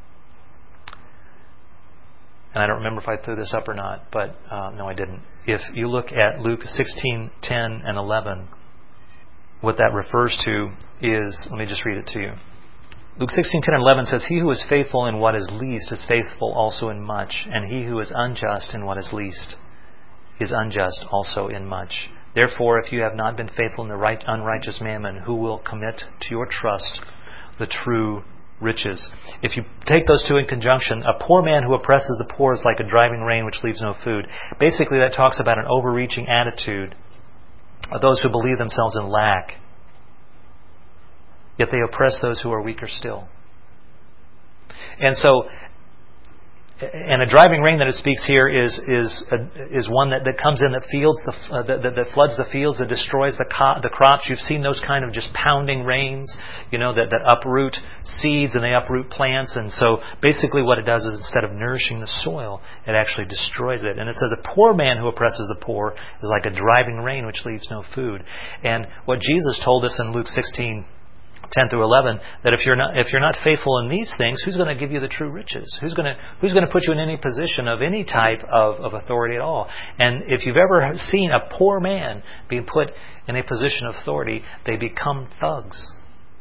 And I don't remember if I threw this up or not, but no, I didn't. If you look at Luke 16:10 and 11, what that refers to is, let me just read it to you. Luke 16:10 and 11 says, he who is faithful in what is least is faithful also in much, and he who is unjust in what is least is unjust also in much. Therefore, if you have not been faithful in the unrighteous mammon, who will commit to your trust the true riches? If you take those two in conjunction, a poor man who oppresses the poor is like a driving rain which leaves no food. Basically, that talks about an overreaching attitude of those who believe themselves in lack, yet they oppress those who are weaker still. And so, and a driving rain that it speaks here is one that comes in, that floods the fields, that destroys the crops. You've seen those kind of just pounding rains, that uproot seeds and they uproot plants. And so basically what it does is, instead of nourishing the soil, it actually destroys it. And it says a poor man who oppresses the poor is like a driving rain which leaves no food. And what Jesus told us in Luke 16:10 through 11, that if you're not faithful in these things, who's going to give you the true riches? Who's going to put you in any position of any type of authority at all? And if you've ever seen a poor man being put in a position of authority, they become thugs.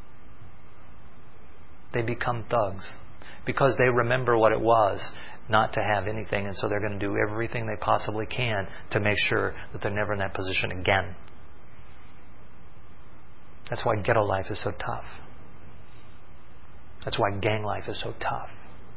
They become thugs because they remember what it was not to have anything, and so they're going to do everything they possibly can to make sure that they're never in that position again. That's why ghetto life is so tough. That's why gang life is so tough.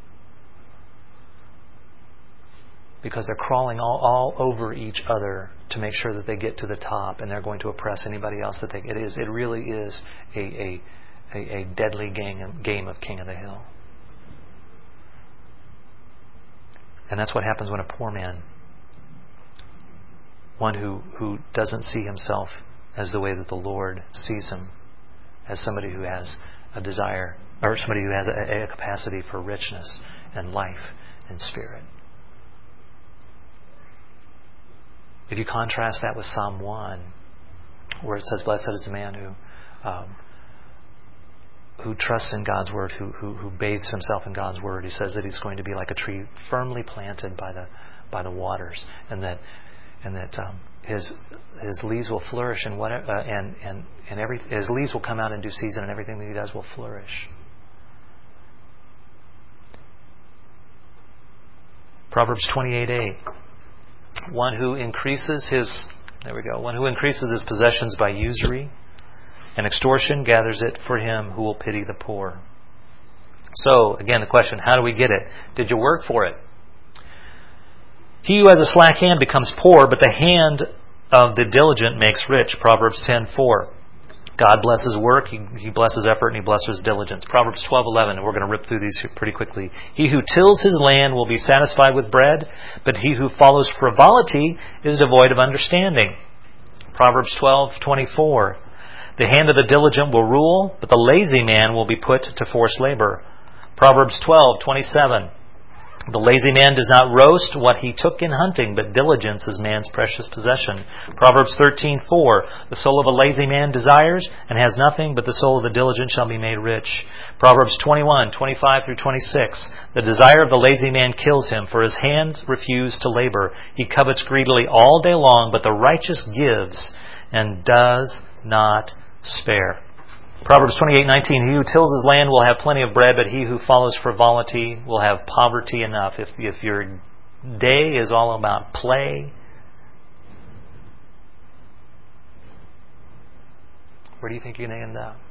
Because they're crawling all over each other to make sure that they get to the top, and they're going to oppress anybody else that it really is a deadly game of King of the Hill. And that's what happens when a poor man, one who doesn't see himself as the way that the Lord sees him, as somebody who has a desire, or somebody who has a capacity for richness and life and spirit. If you contrast that with Psalm 1, where it says, blessed is the man who trusts in God's word, who bathes himself in God's word. He says that he's going to be like a tree firmly planted by the waters, and that his leaves will flourish, and his leaves will come out in due season, and everything that he does will flourish. Proverbs 28:8. One who increases his possessions by usury and extortion gathers it for him who will pity the poor. So, again, the question, how do we get it? Did you work for it? He who has a slack hand becomes poor, but the hand of the diligent makes rich. Proverbs 10:4. God blesses work, He blesses effort, and He blesses diligence. Proverbs 12:11, and we're going to rip through these pretty quickly. He who tills his land will be satisfied with bread, but he who follows frivolity is devoid of understanding. Proverbs 12:24, the hand of the diligent will rule, but the lazy man will be put to forced labor. Proverbs 12:27, the lazy man does not roast what he took in hunting, but diligence is man's precious possession. Proverbs 13:4, the soul of a lazy man desires and has nothing, but the soul of the diligent shall be made rich. Proverbs 21:25 through 26, the desire of the lazy man kills him, for his hands refuse to labor. He covets greedily all day long, but the righteous gives and does not spare. Proverbs 28:19, he who tills his land will have plenty of bread, but he who follows frivolity will have poverty enough. If your day is all about play, where do you think you're going to end up?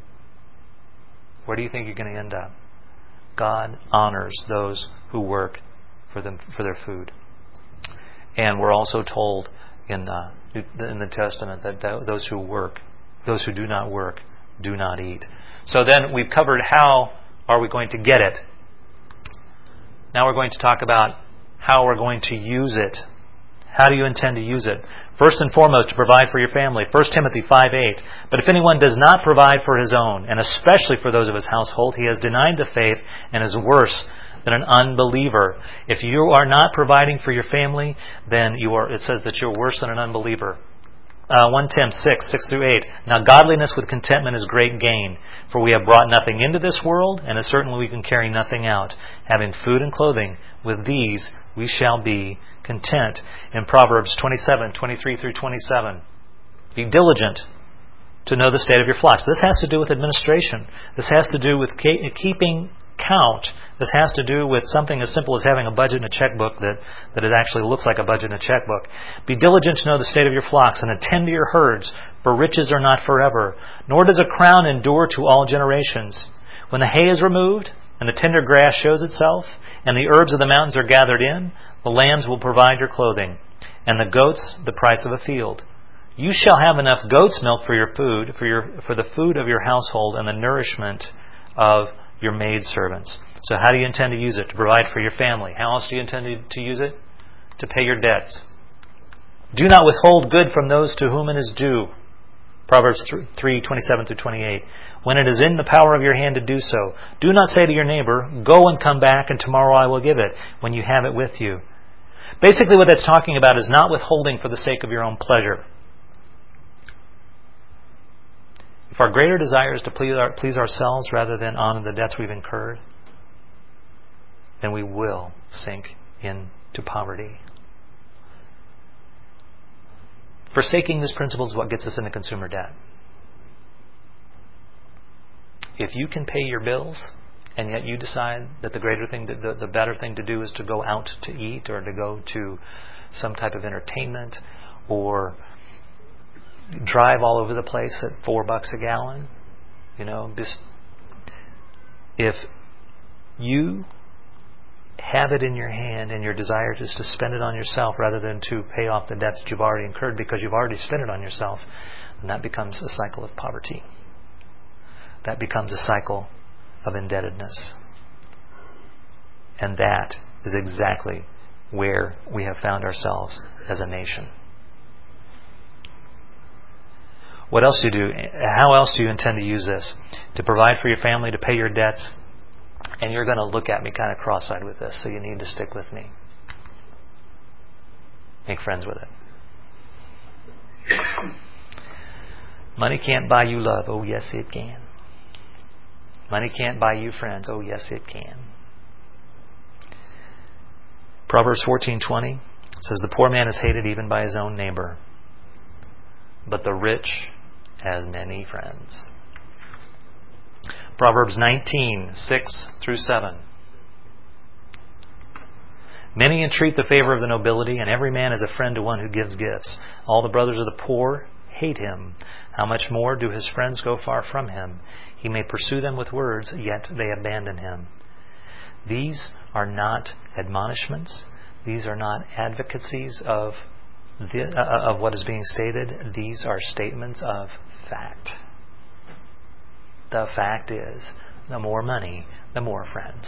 Where do you think you're going to end up? God honors those who work for their food. And we're also told in the Testament that those who do not work, do not eat. So then we've covered how are we going to get it. Now we're going to talk about how we're going to use it. How do you intend to use it? First and foremost, to provide for your family. 1 Timothy 5:8. But if anyone does not provide for his own, and especially for those of his household, he has denied the faith and is worse than an unbeliever. If you are not providing for your family, then it says that you're worse than an unbeliever. 1 Tim 6 through 8. Now godliness with contentment is great gain, for we have brought nothing into this world, and certainly we can carry nothing out. Having food and clothing, with these we shall be content. In Proverbs 27:23 through 27. Be diligent to know the state of your flocks. This has to do with administration. This has to do with keeping count. This has to do with something as simple as having a budget and a checkbook that it actually looks like a budget and a checkbook. Be diligent to know the state of your flocks and attend to your herds, for riches are not forever, nor does a crown endure to all generations. When the hay is removed and the tender grass shows itself and the herbs of the mountains are gathered in, the lambs will provide your clothing and the goats the price of a field. You shall have enough goat's milk for your food, for the food of your household and the nourishment of your maidservants. So how do you intend to use it? To provide for your family. How else do you intend to use it? To pay your debts. Do not withhold good from those to whom it is due. Proverbs 3:27 through 28. When it is in the power of your hand to do so, do not say to your neighbor, go and come back and tomorrow I will give it, when you have it with you. Basically what that's talking about is not withholding for the sake of your own pleasure. If our greater desire is to please ourselves rather than honor the debts we've incurred, then we will sink into poverty. Forsaking this principle is what gets us into consumer debt. If you can pay your bills, and yet you decide that the better thing to do is to go out to eat or to go to some type of entertainment or drive all over the place at $4 a gallon. If you have it in your hand and your desire is to spend it on yourself rather than to pay off the debts that you've already incurred because you've already spent it on yourself, then that becomes a cycle of poverty. That becomes a cycle of indebtedness. And that is exactly where we have found ourselves as a nation. What else do you do? How else do you intend to use this? To provide for your family, to pay your debts. And you're going to look at me kind of cross-eyed with this, so you need to stick with me. Make friends with it. Money can't buy you love. Oh, yes, it can. Money can't buy you friends. Oh, yes, it can. Proverbs 14:20 says, the poor man is hated even by his own neighbor, but the rich has many friends. Proverbs 19:6 through 7. Many entreat the favor of the nobility, and every man is a friend to one who gives gifts. All the brothers of the poor hate him. How much more do his friends go far from him? He may pursue them with words, yet they abandon him. These are not admonishments. These are not advocacies of what is being stated. These are statements of fact. The fact is, the more money, the more friends.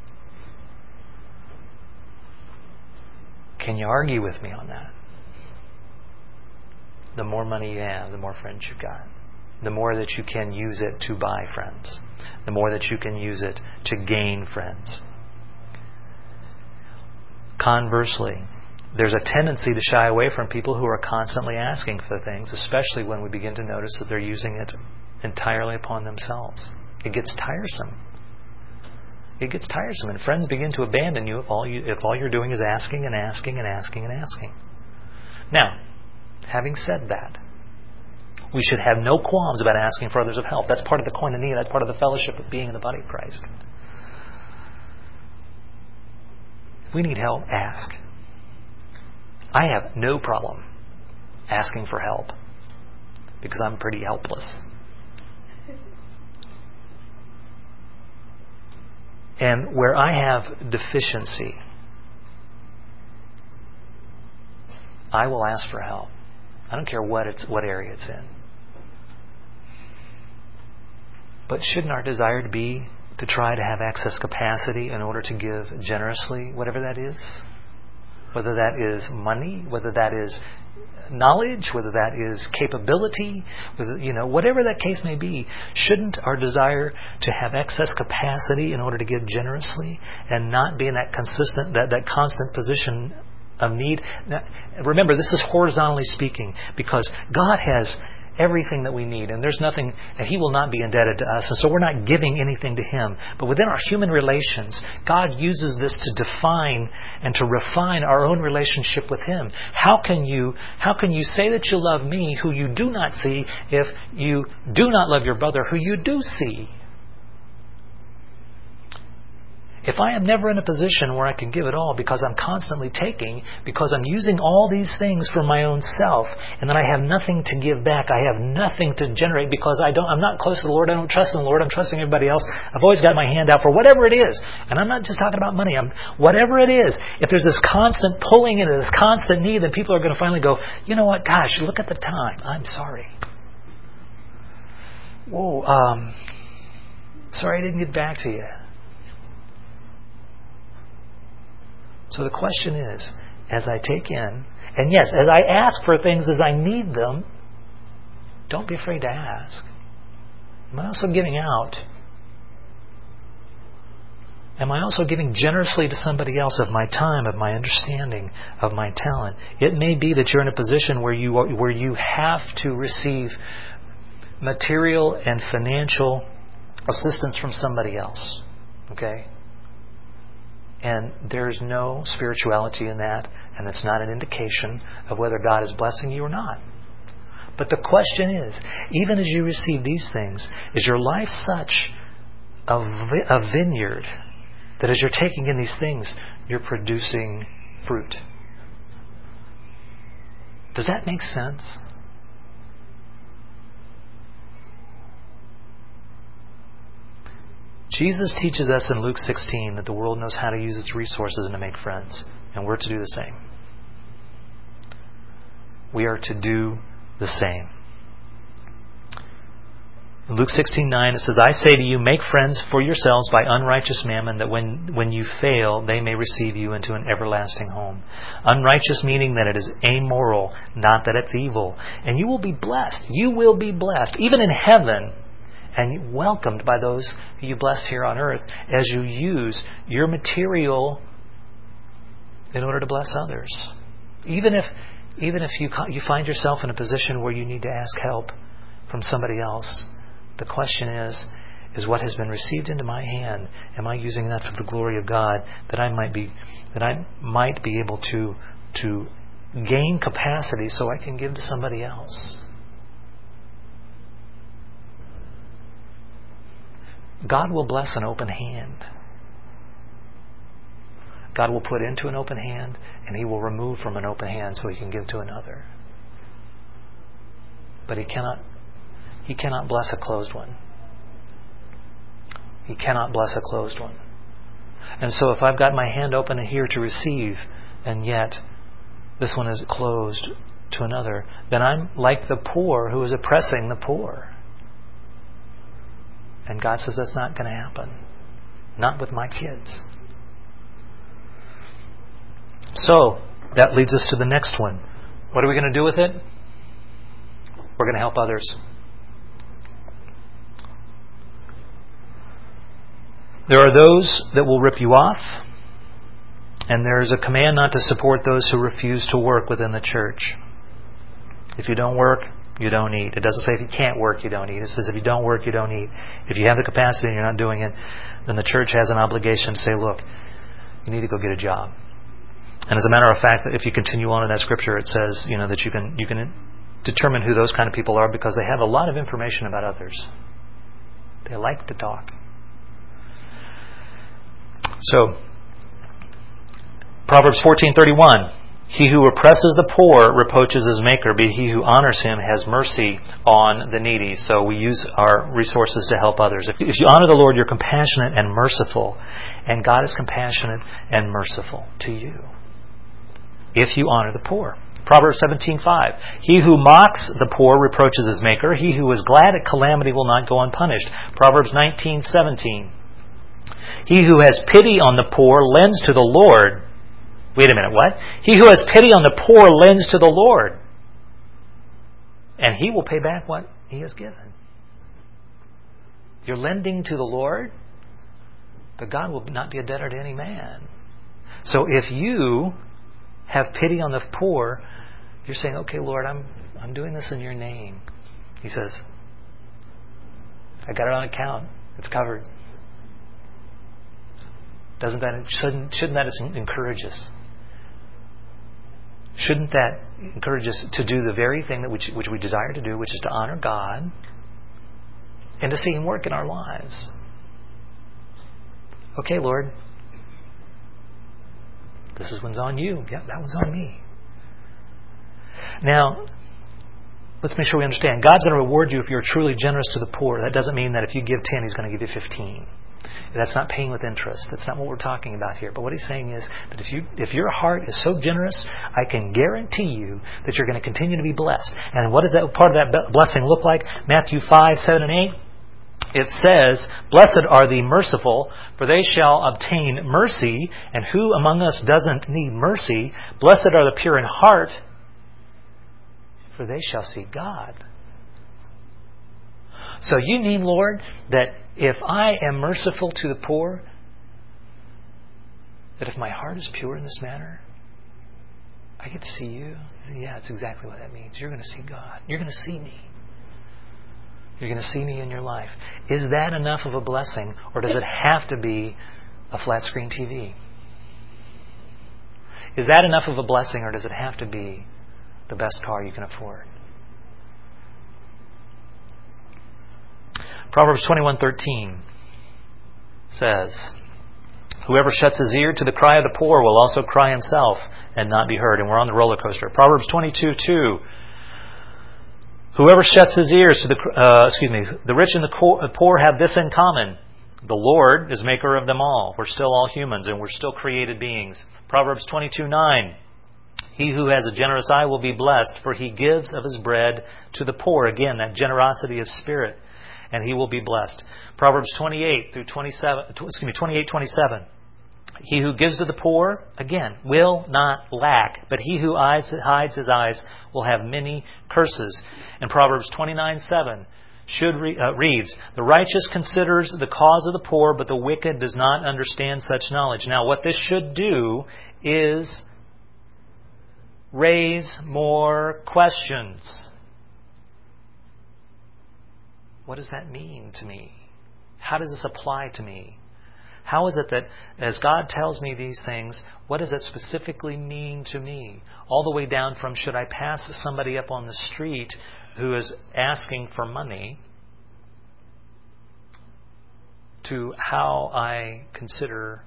Can you argue with me on that? The more money you have, the more friends you've got. The more that you can use it to buy friends. The more that you can use it to gain friends. Conversely, there's a tendency to shy away from people who are constantly asking for things, especially when we begin to notice that they're using it entirely upon themselves. It gets tiresome. It gets tiresome, and friends begin to abandon you if all you're doing is asking and asking and asking and asking. Now, having said that, we should have no qualms about asking for others of help. That's part of the koinonia. That's part of the fellowship of being in the body of Christ. If we need help, ask. I have no problem asking for help because I'm pretty helpless. And where I have deficiency, I will ask for help. I don't care what area it's in. But shouldn't our desire be to try to have excess capacity in order to give generously, whatever that is? Whether that is money, whether that is knowledge, whether that is capability, whatever that case may be, shouldn't our desire to have excess capacity in order to give generously and not be in that constant position of need? Now, remember, this is horizontally speaking, because God has everything that we need, and there's nothing, and He will not be indebted to us, and so we're not giving anything to Him. But within our human relations, God uses this to define and to refine our own relationship with Him. How can you say that you love me, who you do not see, if you do not love your brother, who you do see? If I am never in a position where I can give it all because I'm constantly taking, because I'm using all these things for my own self, and then I have nothing to give back, I have nothing to generate because I'm not close to the Lord, I don't trust in the Lord, I'm trusting everybody else, I've always got my hand out for whatever it is. And I'm not just talking about money, whatever it is. If there's this constant pulling into this constant need, then people are going to finally go, you know what, gosh, look at the time, I'm sorry. Whoa, sorry I didn't get back to you. So the question is, as I take in, and yes, as I ask for things as I need them, don't be afraid to ask. Am I also giving out? Am I also giving generously to somebody else of my time, of my understanding, of my talent? It may be that you're in a position where you have to receive material and financial assistance from somebody else. Okay? And there's no spirituality in that, and it's not an indication of whether God is blessing you or not. But the question is, even as you receive these things, is your life such a vineyard that as you're taking in these things, you're producing fruit? Does that make sense? Jesus teaches us in Luke 16 that the world knows how to use its resources and to make friends. And we're to do the same. We are to do the same. In Luke 16:9 it says, I say to you, make friends for yourselves by unrighteous mammon, that when you fail, they may receive you into an everlasting home. Unrighteous meaning that it is amoral, not that it's evil. And you will be blessed. You will be blessed, even in heaven, and welcomed by those who you blessed here on earth as you use your material in order to bless others. Even if you find yourself in a position where you need to ask help from somebody else, the question is what has been received into my hand, am I using that for the glory of God, that I might be able to gain capacity so I can give to somebody else? God will bless an open hand. God will put into an open hand, and He will remove from an open hand so He can give to another. But He cannot bless a closed one. He cannot bless a closed one. And so if I've got my hand open here to receive, and yet this one is closed to another, then I'm like the poor who is oppressing the poor. And God says that's not going to happen. Not with my kids. So, that leads us to the next one. What are we going to do with it? We're going to help others. There are those that will rip you off, and there is a command not to support those who refuse to work within the church. If you don't work, you don't eat. It doesn't say if you can't work, you don't eat. It says if you don't work, you don't eat. If you have the capacity and you're not doing it, then the church has an obligation to say, look, you need to go get a job. And as a matter of fact, if you continue on in that scripture, it says, that you can determine who those kind of people are because they have a lot of information about others. They like to talk. So, Proverbs 14:31. He who oppresses the poor reproaches his maker, but he who honors him has mercy on the needy. So we use our resources to help others. If you honor the Lord, you're compassionate and merciful. And God is compassionate and merciful to you. If you honor the poor. Proverbs 17:5. He who mocks the poor reproaches his maker. He who is glad at calamity will not go unpunished. Proverbs 19:17. He who has pity on the poor lends to the Lord. Wait a minute, what? He who has pity on the poor lends to the Lord, and He will pay back what He has given. You're lending to the Lord, but God will not be a debtor to any man. So if you have pity on the poor, you're saying, okay, Lord, I'm doing this in your name. He says, I got it on account. It's covered. Shouldn't that encourage us? Shouldn't that encourage us to do the very thing that which we desire to do, which is to honor God and to see Him work in our lives? Okay, Lord, this one's on you. Yeah, that one's on me. Now, let's make sure we understand. God's going to reward you if you're truly generous to the poor. That doesn't mean that if you give 10, He's going to give you 15. That's not paying with interest. That's not what we're talking about here. But what He's saying is that if your heart is so generous, I can guarantee you that you're going to continue to be blessed. And what does that part of that blessing look like? Matthew 5:7 and 8. It says, Blessed are the merciful, for they shall obtain mercy. And who among us doesn't need mercy? Blessed are the pure in heart, for they shall see God. So you mean, Lord, that if I am merciful to the poor, that if my heart is pure in this manner, I get to see you? Yeah, that's exactly what that means. You're going to see God. You're going to see me. You're going to see me in your life. Is that enough of a blessing, or does it have to be a flat screen TV? Is that enough of a blessing, or does it have to be the best car you can afford? Proverbs 21:13 says, Whoever shuts his ear to the cry of the poor will also cry himself and not be heard. And we're on the roller coaster. Proverbs 22:2. Whoever shuts his ears to the rich and the poor have this in common. The Lord is maker of them all. We're still all humans and we're still created beings. Proverbs 22:9. He who has a generous eye will be blessed, for he gives of his bread to the poor. Again, that generosity of spirit. And he will be blessed. Proverbs 28:27. He who gives to the poor, again, will not lack. But he who hides his eyes will have many curses. And Proverbs 29:7 reads, The righteous considers the cause of the poor, but the wicked does not understand such knowledge. Now, what this should do is raise more questions. What does that mean to me? How does this apply to me? How is it that as God tells me these things, what does it specifically mean to me? All the way down from should I pass somebody up on the street who is asking for money to how I consider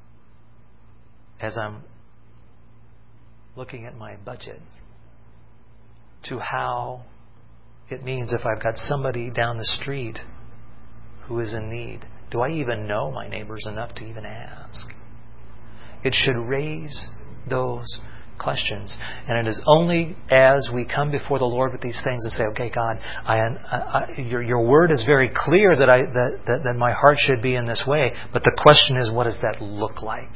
as I'm looking at my budget to how it means if I've got somebody down the street who is in need. Do I even know my neighbors enough to even ask? It should raise those questions. And it is only as we come before the Lord with these things and say, okay, God, your word is very clear that my heart should be in this way. But the question is, what does that look like?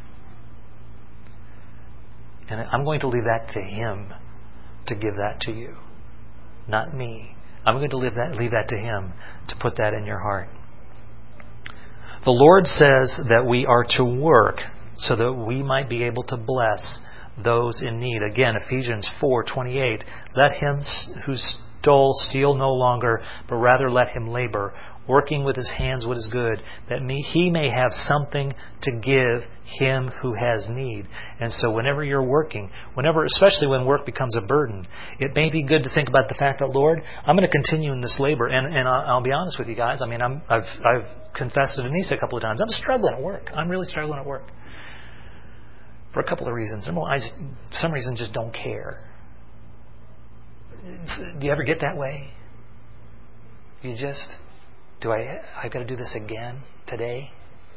And I'm going to leave that to Him to give that to you, not me. I'm going to leave that to Him to put that in your heart. The Lord says that we are to work so that we might be able to bless those in need. Again, Ephesians 4:28, let him who stole steal no longer, but rather let him labor, working with his hands what is good, that he may have something to give him who has need. And so whenever you're working, especially when work becomes a burden, it may be good to think about the fact that, Lord, I'm going to continue in this labor. And I'll be honest with you guys. I mean, I've confessed to Denise a couple of times. I'm struggling at work. I'm really struggling at work. For a couple of reasons. Number one, for some reason, just don't care. Do you ever get that way? You just... I've got to do this again today?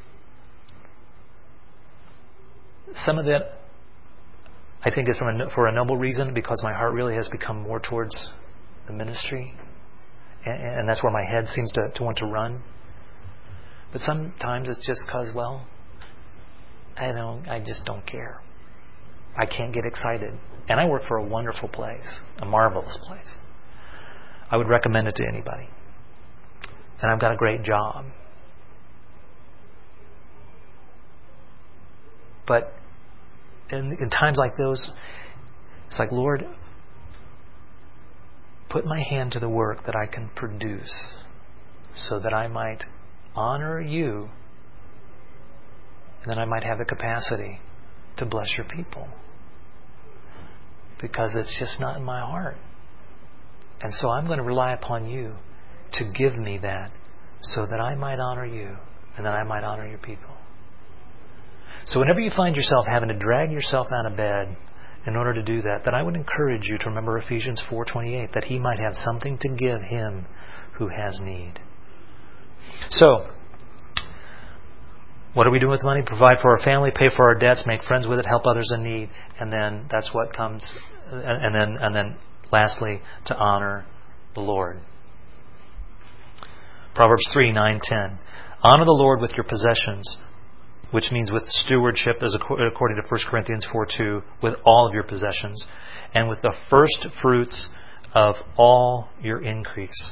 Some of that, I think, is for a noble reason, because my heart really has become more towards the ministry, and that's where my head seems to want to run. But sometimes it's just because, well, I just don't care. I can't get excited. And I work for a wonderful place, a marvelous place. I would recommend it to anybody. And I've got a great job. But in times like those, it's like, Lord, put my hand to the work that I can produce so that I might honor you, and then I might have the capacity to bless your people. Because it's just not in my heart. And so I'm going to rely upon you to give me that so that I might honor you and that I might honor your people. So whenever you find yourself having to drag yourself out of bed in order to do that, then I would encourage you to remember Ephesians 4:28, that he might have something to give him who has need. So, what are we doing with money? Provide for our family, pay for our debts, make friends with it, help others in need, and then that's what comes. And then lastly, to honor the Lord. Proverbs 3:9-10. Honor the Lord with your possessions, which means with stewardship, as according to 1 Corinthians 4:2, with all of your possessions, and with the first fruits of all your increase.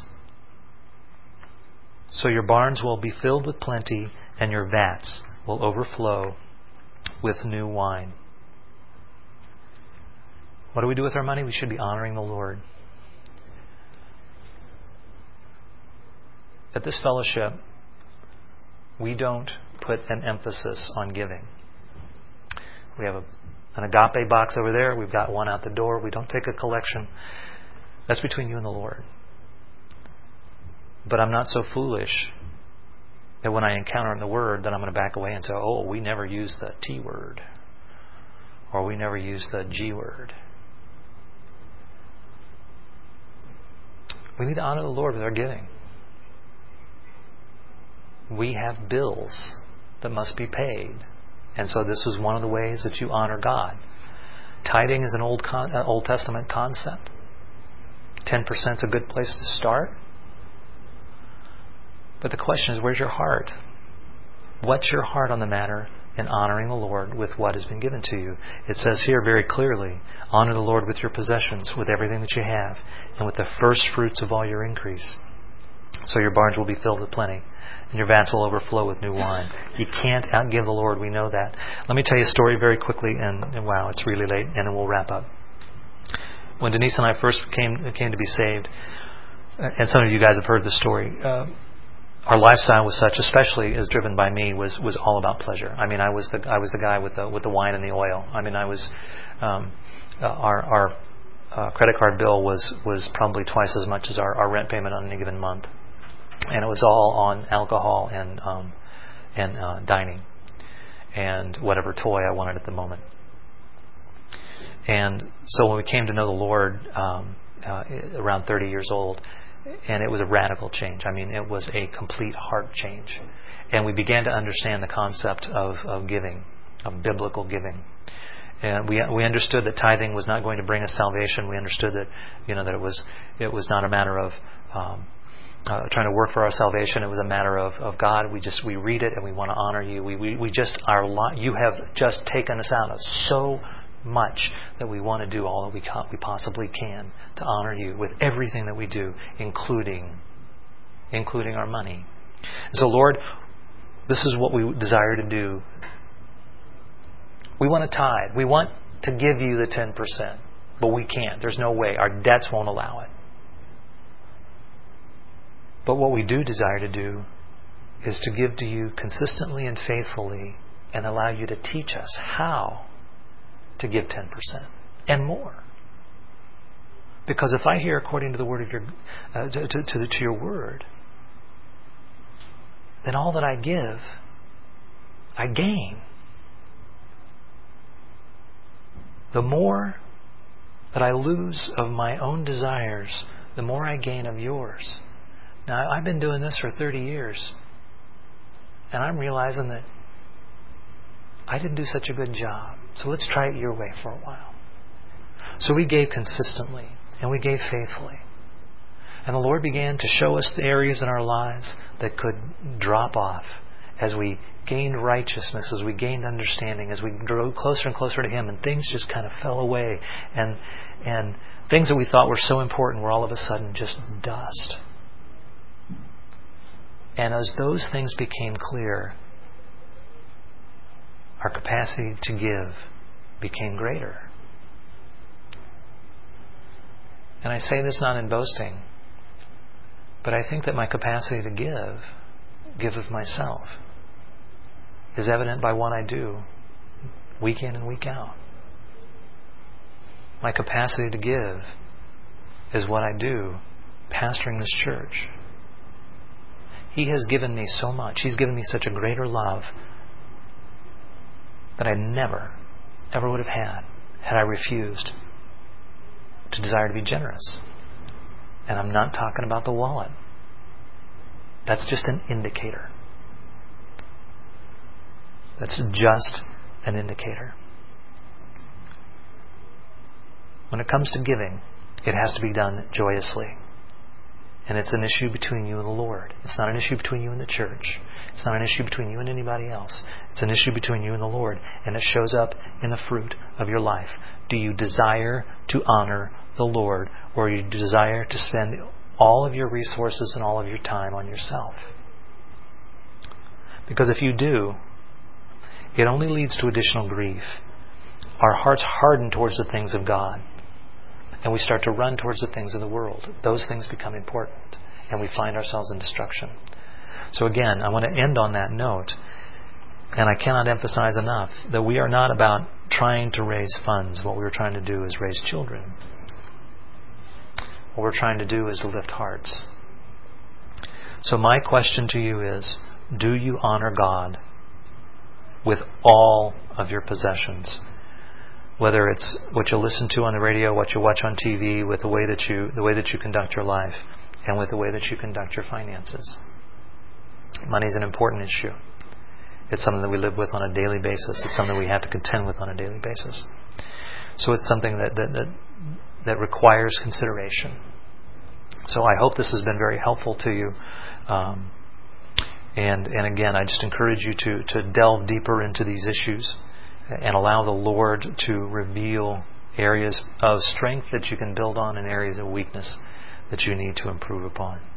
So your barns will be filled with plenty, and your vats will overflow with new wine. What do we do with our money? We should be honoring the Lord. At this fellowship, we don't put an emphasis on giving. We have an agape box over there. We've got one out the door. We don't take a collection. That's between you and the Lord. But I'm not so foolish that when I encounter in the Word that I'm going to back away and say, oh, we never use the T word. Or we never use the G word. We need to honor the Lord with our giving. We have bills that must be paid. And so this is one of the ways that you honor God. Tithing is an Old Testament concept. 10% is a good place to start. But the question is, where's your heart? What's your heart on the matter in honoring the Lord with what has been given to you? It says here very clearly, honor the Lord with your possessions, with everything that you have, and with the first fruits of all your increase. So your barns will be filled with plenty, and your vats will overflow with new wine. You can't outgive the Lord. We know that. Let me tell you a story very quickly, and wow, it's really late, and then we'll wrap up. When Denise and I first came to be saved, and some of you guys have heard the story, our lifestyle was such, especially as driven by me, was all about pleasure. I mean, I was the guy with the wine and the oil. I mean, I was our credit card bill was probably twice as much as our rent payment on any given month, and it was all on alcohol and dining and whatever toy I wanted at the moment. And so when we came to know the Lord around 30 years old, and it was a radical change. I mean, it was a complete heart change. And we began to understand the concept of giving, of biblical giving. And we understood that tithing was not going to bring us salvation. We understood that that it was not a matter of trying to work for our salvation. It was a matter of God. We read it and we want to honor you. You have just taken us out of so much that we want to do all that we possibly can to honor you with everything that we do, including our money. So Lord, this is what we desire to do. We want to tithe. We want to give you the 10%, but we can't. There's no way. Our debts won't allow it. But what we do desire to do is to give to you consistently and faithfully and allow you to teach us how to give 10% and more. Because if I hear according to the word of your to your word, then all that I give, I gain. The more that I lose of my own desires, the more I gain of yours. Now, I've been doing this for 30 years, and I'm realizing that I didn't do such a good job. So let's try it your way for a while. So we gave consistently, and we gave faithfully. And the Lord began to show us the areas in our lives that could drop off as we gained righteousness, as we gained understanding, as we drew closer and closer to Him, and things just kind of fell away. And things that we thought were so important were all of a sudden just dust. And as those things became clear, our capacity to give became greater. And I say this not in boasting, but I think that my capacity to give of myself, is evident by what I do week in and week out. My capacity to give is what I do pastoring this church. He has given me so much. He's given me such a greater love that I never, ever would have had I refused to desire to be generous. And I'm not talking about the wallet. That's just an indicator. That's just an indicator. When it comes to giving, it has to be done joyously. And it's an issue between you and the Lord. It's not an issue between you and the church. It's not an issue between you and anybody else. It's an issue between you and the Lord. And it shows up in the fruit of your life. Do you desire to honor the Lord, or do you desire to spend all of your resources and all of your time on yourself? Because if you do, it only leads to additional grief. Our hearts harden towards the things of God, and we start to run towards the things of the world. Those things become important, and we find ourselves in destruction. So again, I want to end on that note, and I cannot emphasize enough that we are not about trying to raise funds. What we're trying to do is raise children. What we're trying to do is to lift hearts. So my question to you is, do you honor God with all of your possessions? Whether it's what you listen to on the radio, what you watch on TV, with the way that you conduct your life, and with the way that you conduct your finances. Money is an important issue. It's something that we live with on a daily basis. It's something we have to contend with on a daily basis. So it's something that requires consideration. So I hope this has been very helpful to you. And again, I just encourage you to delve deeper into these issues and allow the Lord to reveal areas of strength that you can build on and areas of weakness that you need to improve upon.